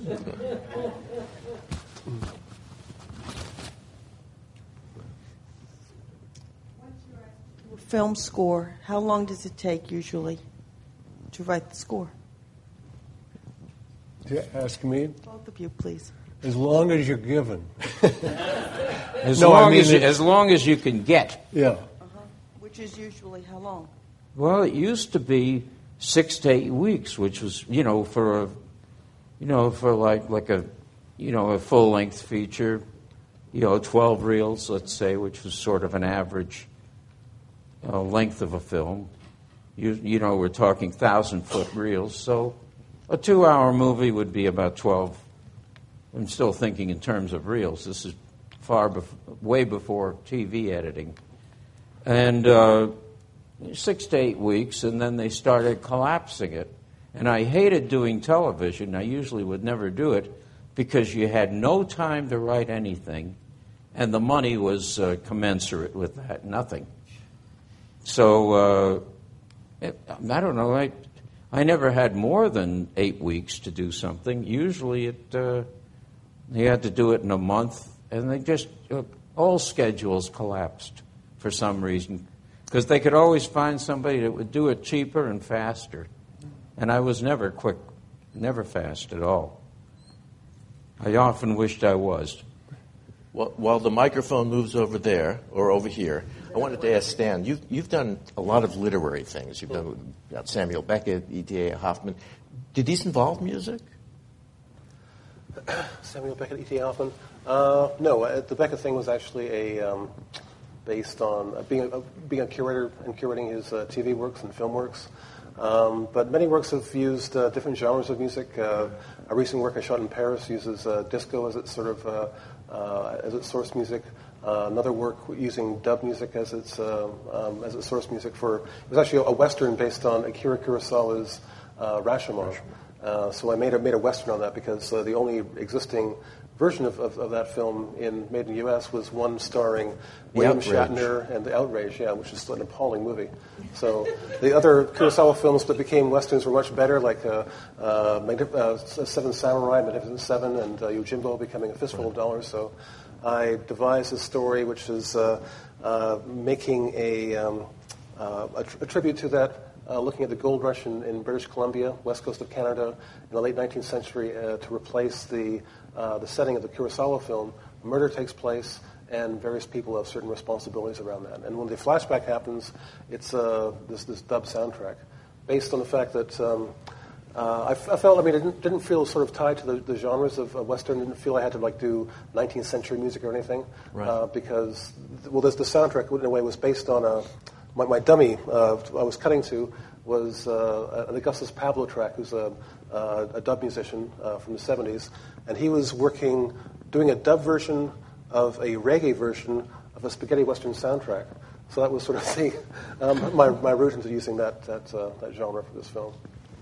Film score, how long does it take usually to write the score? You ask me? Both of you, please. As long as you're given. As no, long I mean as you, as long as you can get. Yeah. Uh-huh. Which is usually how long? Well, it used to be six to eight weeks, which was, you know, for a, you know, for like like a, you know, a full length feature, you know, twelve reels, let's say, which was sort of an average uh, length of a film. You you know, we're talking thousand foot reels, so a two hour movie would be about twelve. I'm still thinking in terms of reels. This is far, bef- way before T V editing, and. Uh, Six to eight weeks, and then they started collapsing it. And I hated doing television. I usually would never do it because you had no time to write anything, and the money was uh, commensurate with that, nothing. So, uh, it, I don't know, I, I never had more than eight weeks to do something. Usually it, uh, you had to do it in a month, and they just, uh, all schedules collapsed for some reason. Because they could always find somebody that would do it cheaper and faster. And I was never quick, never fast at all. I often wished I was. Well, while the microphone moves over there, or over here, I wanted to ask Stan, you've, you've done a lot of literary things. You've done uh, Samuel Beckett, E T A Hoffman. Did these involve music? Samuel Beckett, E T A Hoffman? Uh, no, uh, the Beckett thing was actually a... Um, based on uh, being, uh, being a curator and curating his uh, T V works and film works. Um, but many works have used uh, different genres of music. Uh, a recent work I shot in Paris uses uh, disco as its sort of uh, uh, as its source music. Uh, another work using dub music as its uh, um, as its source music for it was actually a western based on Akira Kurosawa's uh, Rashomon. Uh, so I made a made a western on that because uh, the only existing version of, of, of that film in made in the U S was one starring The William Outrage. Shatner and The Outrage, yeah, which is an appalling movie. So the other Kurosawa films that became westerns were much better, like uh, uh, Magnif- uh, Seven Samurai, Magnificent Seven, and uh, Yojimbo becoming a fistful of dollars. So I devised a story which is uh, uh, making a, um, uh, a, tr- a tribute to that. Uh, looking at the gold rush in, in British Columbia, west coast of Canada, in the late nineteenth century, uh, to replace the uh, the setting of the Kurosawa film. Murder takes place, and various people have certain responsibilities around that. And when the flashback happens, it's uh, this this dub soundtrack, based on the fact that um, uh, I, f- I felt, I mean, it didn't, didn't feel sort of tied to the, the genres of uh, Western. Didn't feel I had to like do nineteenth century music or anything, Right. uh, because well, this, the soundtrack in a way was based on a. My, my dummy uh, I was cutting to was uh, an Augustus Pablo track, who's a, uh, a dub musician uh, from the seventies, and he was working, doing a dub version of a reggae version of a spaghetti western soundtrack. So that was sort of the, um, my, my route into using that that, uh, that genre for this film.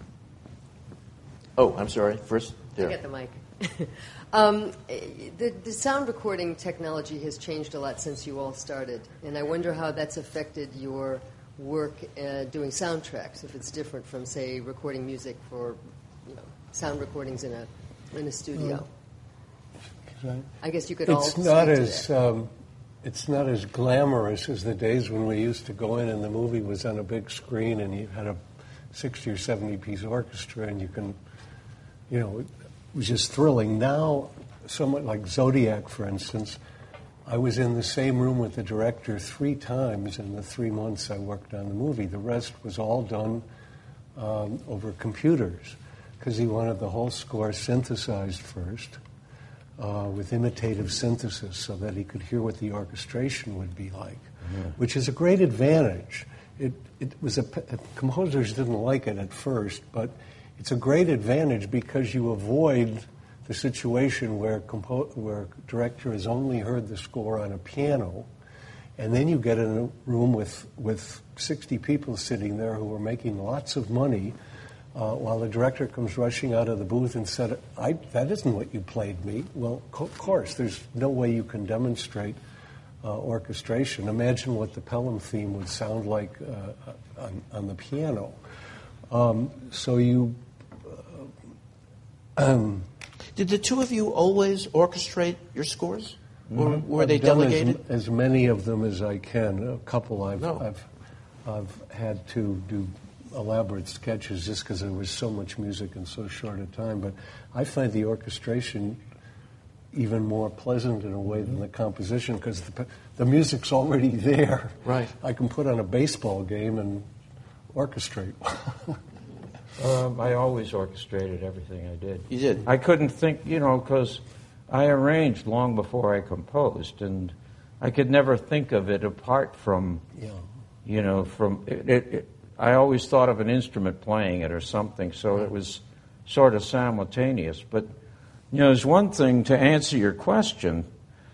Oh, I'm sorry. First, there. Get the mic. um, the, the sound recording technology has changed a lot since you all started, and I wonder how that's affected your work uh, doing soundtracks. If it's different from, say, recording music for, you know, sound recordings in a in a studio. Right. I guess you could it's all. It's not as um, it's not as glamorous as the days when we used to go in and the movie was on a big screen and you had a sixty or seventy piece orchestra and you can, you know. It was just thrilling. Now, somewhat like Zodiac, for instance, I was in the same room with the director three times in the three months I worked on the movie. The rest was all done um, over computers because he wanted the whole score synthesized first uh, with imitative synthesis so that he could hear what the orchestration would be like, Yeah. which is a great advantage. It, it was a, composers didn't like it at first, but it's a great advantage because you avoid the situation where compo- where director has only heard the score on a piano, and then you get in a room with, with sixty people sitting there who are making lots of money, uh, while the director comes rushing out of the booth and said, I, that isn't what you played me. Well, co- of course, there's no way you can demonstrate uh, orchestration. Imagine what the Pelham theme would sound like uh, on, on the piano. Um, so you... Uh, um, Did the two of you always orchestrate your scores? Or mm-hmm. were I've they done delegated? As, as many of them as I can. A couple I've, No. I've, I've had to do elaborate sketches just because there was so much music in so short a time. But I find the orchestration even more pleasant in a way than the composition because the, the music's already there. Right. I can put on a baseball game and orchestrate. um, I always orchestrated everything I did. You did? I couldn't think, you know, because I arranged long before I composed, and I could never think of it apart from, yeah. you know, from it, it, it. I always thought of an instrument playing it or something, so it was sort of simultaneous. But, you know, there's one thing to answer your question.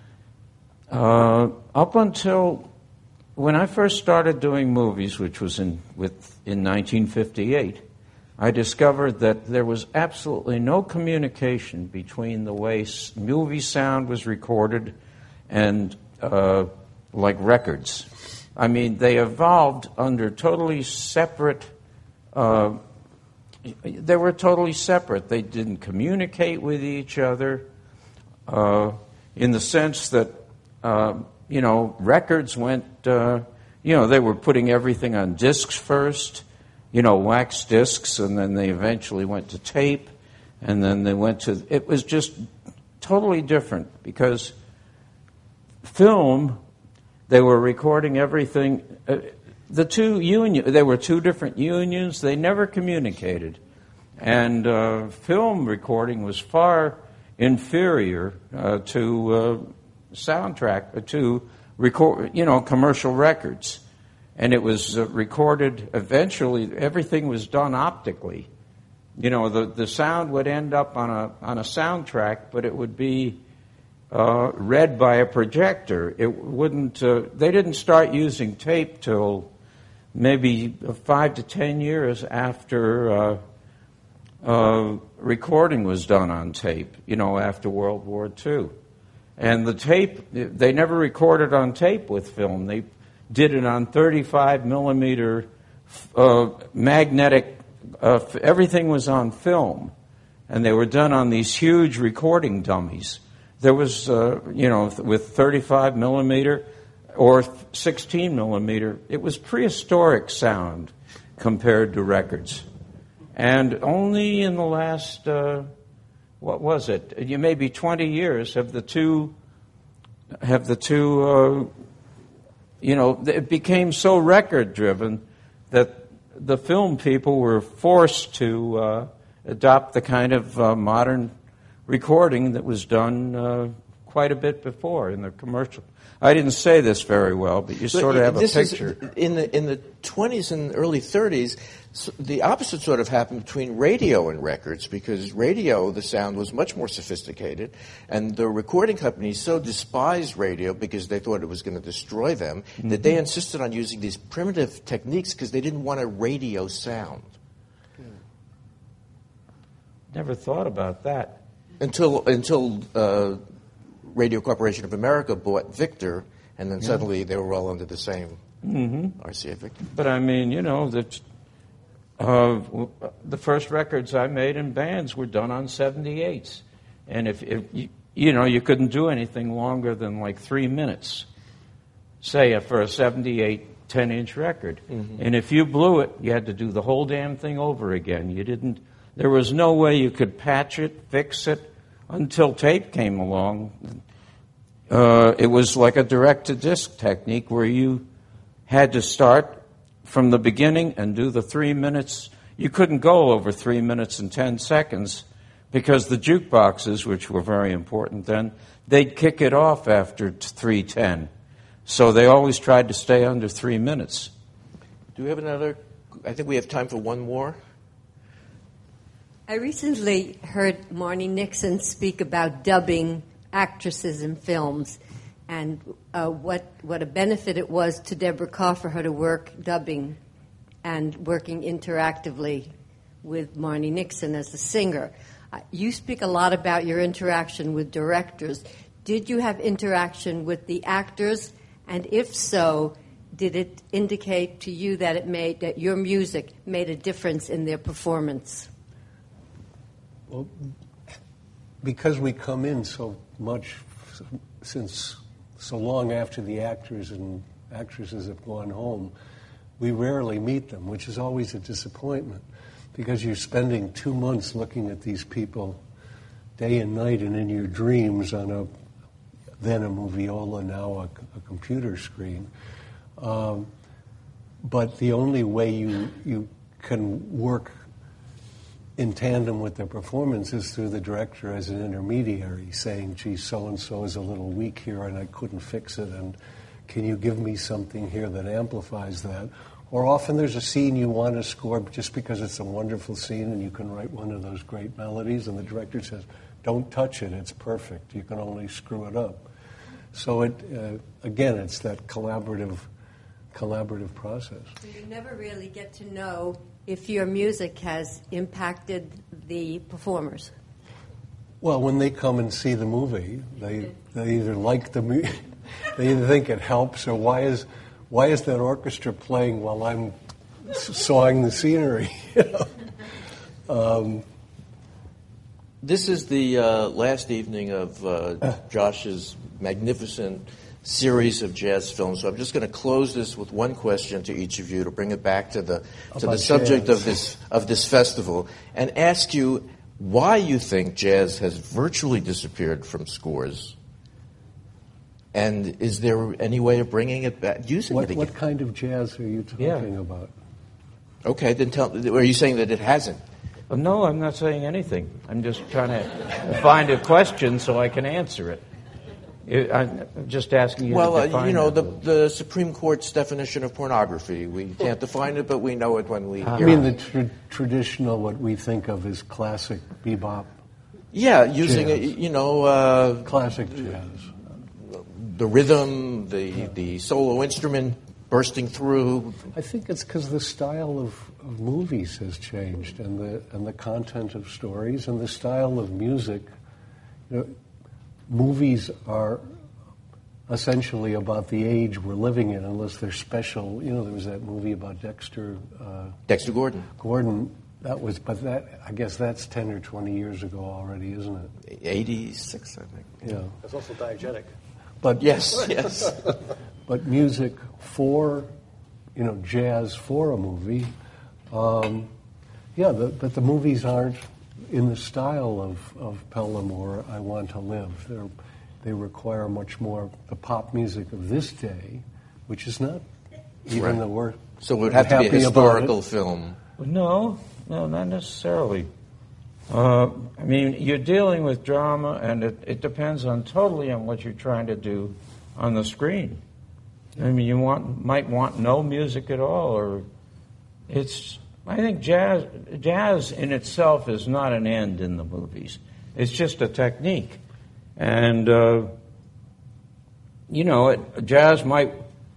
Uh, up until when I first started doing movies, which was in with in nineteen fifty-eight, I discovered that there was absolutely no communication between the way movie sound was recorded and uh, like records. I mean, they evolved under totally separate. Uh, they were totally separate. They didn't communicate with each other uh, in the sense that uh, you know records went. Uh, you know, they were putting everything on discs first. You know, wax discs, and then they eventually went to tape, and then they went to. It was just totally different because film. They were recording everything. Uh, the two union, there were two different unions. They never communicated, and uh, film recording was far inferior uh, to uh, soundtrack uh, to record. You know, commercial records, and it was uh, recorded. Eventually, everything was done optically. You know, the the sound would end up on a on a soundtrack, but it would be. Uh, read by a projector. It wouldn't. Uh, they didn't start using tape till maybe five to ten years after uh, uh, recording was done on tape. You know, after World War Two, and the tape. They never recorded on tape with film. They did it on thirty-five millimeter uh, magnetic. Uh, everything was on film, and they were done on these huge recording dummies. There was, uh, you know, with thirty-five millimeter or sixteen millimeter, it was prehistoric sound compared to records. And only in the last, uh, what was it? You maybe twenty years have the two, have the two, uh, you know, it became so record driven that the film people were forced to uh, adopt the kind of uh, modern recording that was done uh, quite a bit before in the commercial. I didn't say this very well, but you but sort of have a picture. Is, in the in the twenties and early thirties, the opposite sort of happened between radio and records, because radio, the sound was much more sophisticated, and the recording companies so despised radio because they thought it was going to destroy them, mm-hmm. that they insisted on using these primitive techniques because they didn't want a radio sound. Never thought about that. Until until uh, Radio Corporation of America bought Victor, and then yeah. suddenly they were all under the same mm-hmm. R C A Victor. But I mean, you know, that uh, the first records I made in bands were done on seventy-eights, and if, if you, you know, you couldn't do anything longer than like three minutes, say for a seventy-eight ten-inch record, mm-hmm. and if you blew it, you had to do the whole damn thing over again. You didn't. There was no way you could patch it, fix it. Until tape came along, uh, it was like a direct-to-disc technique where you had to start from the beginning and do the three minutes. You couldn't go over three minutes and ten seconds because the jukeboxes, which were very important then, they'd kick it off after three ten. So they always tried to stay under three minutes. Do we have another? I think we have time for one more. I recently heard Marni Nixon speak about dubbing actresses in films and uh, what what a benefit it was to Deborah Kerr for her to work dubbing and working interactively with Marni Nixon as the singer. Uh, you speak a lot about your interaction with directors. Did you have interaction with the actors? And if so, did it indicate to you that it made that your music made a difference in their performance? Well, because we come in so much since so long after the actors and actresses have gone home, we rarely meet them, which is always a disappointment because you're spending two months looking at these people day and night and in your dreams on a then a moviola, now a, a computer screen. Um, but the only way you you can work in tandem with the performance is through the director as an intermediary, saying, gee, so-and-so is a little weak here and I couldn't fix it, and can you give me something here that amplifies that? Or often there's a scene you want to score just because it's a wonderful scene and you can write one of those great melodies, and the director says, don't touch it, it's perfect, you can only screw it up. So it uh, again, it's that collaborative collaborative process. So you never really get to know if your music has impacted the performers. Well, when they come and see the movie, they they either like the mu- they either think it helps, or why is why is that orchestra playing while I'm sawing the scenery? You know? um, This is the uh, last evening of uh, Josh's magnificent series of jazz films. So I'm just going to close this with one question to each of you to bring it back to the to the subject jazz. of this of this festival, and ask you why you think jazz has virtually disappeared from scores, and is there any way of bringing it back, using what, it again? What kind of jazz are you talking Yeah. about? Okay, then tell. Are you saying that it hasn't? Uh, No, I'm not saying anything. I'm just trying to find a question so I can answer it. It- I'm just asking you Well, to uh, define you know, it. the, the Supreme Court's definition of pornography. We can't define it, but we know it when we I hear mean it. the tra- traditional, what we think of as classic bebop. Yeah, using, jazz. it, you know... Uh, classic jazz. The rhythm, the, the solo instrument bursting through. I think it's because the style of, of movies has changed, and the and the content of stories, and the style of music. You know, movies are essentially about the age we're living in, unless they're special. You know, there was that movie about Dexter. Uh, Dexter Gordon. Gordon. That was, but that I guess that's ten or twenty years ago already, isn't it? eighty-six, I think. Yeah. It's also diegetic. But yes, yes. But music for, you know, jazz for a movie, um, yeah. The, but the movies aren't in the style of, of Pelham or I Want to Live. They're, they require much more the pop music of this day, which is not even Right. the worst. So it would have to be a happy about historical it. film. No, no, not necessarily. Uh, I mean, you're dealing with drama, and it, it depends on totally on what you're trying to do on the screen. I mean, you want might want no music at all, or it's. I think jazz jazz in itself is not an end in the movies. It's just a technique, and uh, you know, it, jazz might.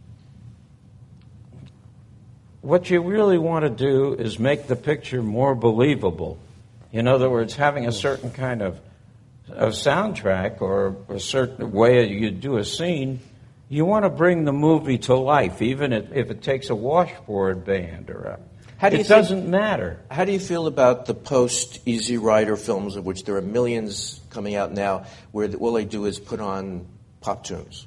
What you really want to do is make the picture more believable. In other words, having a certain kind of a soundtrack or a certain way you do a scene, you want to bring the movie to life, even if, if it takes a washboard band or a. How do you it think- doesn't matter. How do you feel about the post-Easy Rider films, of which there are millions coming out now, where the, all they do is put on pop tunes?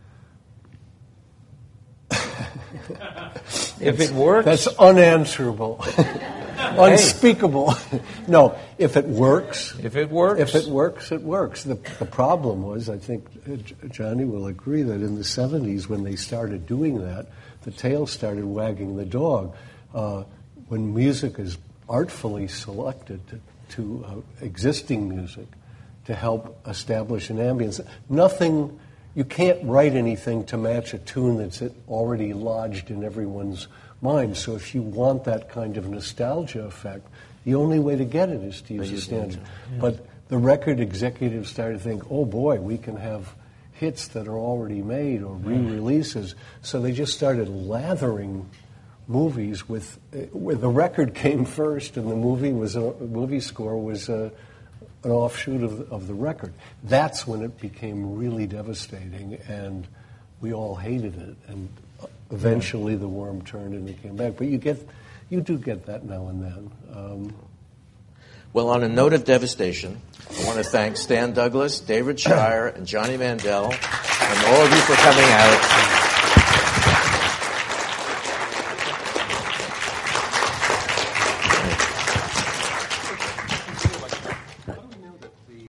If it works, That's unanswerable, unspeakable. No, if it works, if it works, if it works, it works. The the problem was, I think uh, J- Johnny will agree that in the seventies, when they started doing that, the tail started wagging the dog. Uh, when music is artfully selected to, to uh, existing music to help establish an ambience, nothing. You can't write anything to match a tune that's already lodged in everyone's mind. So if you want that kind of nostalgia effect, the only way to get it is to use a standard. Yeah. But the record executives started to think, oh boy, we can have hits that are already made or re-releases. So they just started lathering movies with, uh, where the record came first and the movie was a movie score was a, an offshoot of, of the record. That's when it became really devastating, and we all hated it. And eventually the worm turned and it came back. But you get, you do get that now and then. Um, Well, on a note of devastation, I want to thank Stan Douglas, David Shire, and Johnny Mandel, and all of you for coming out.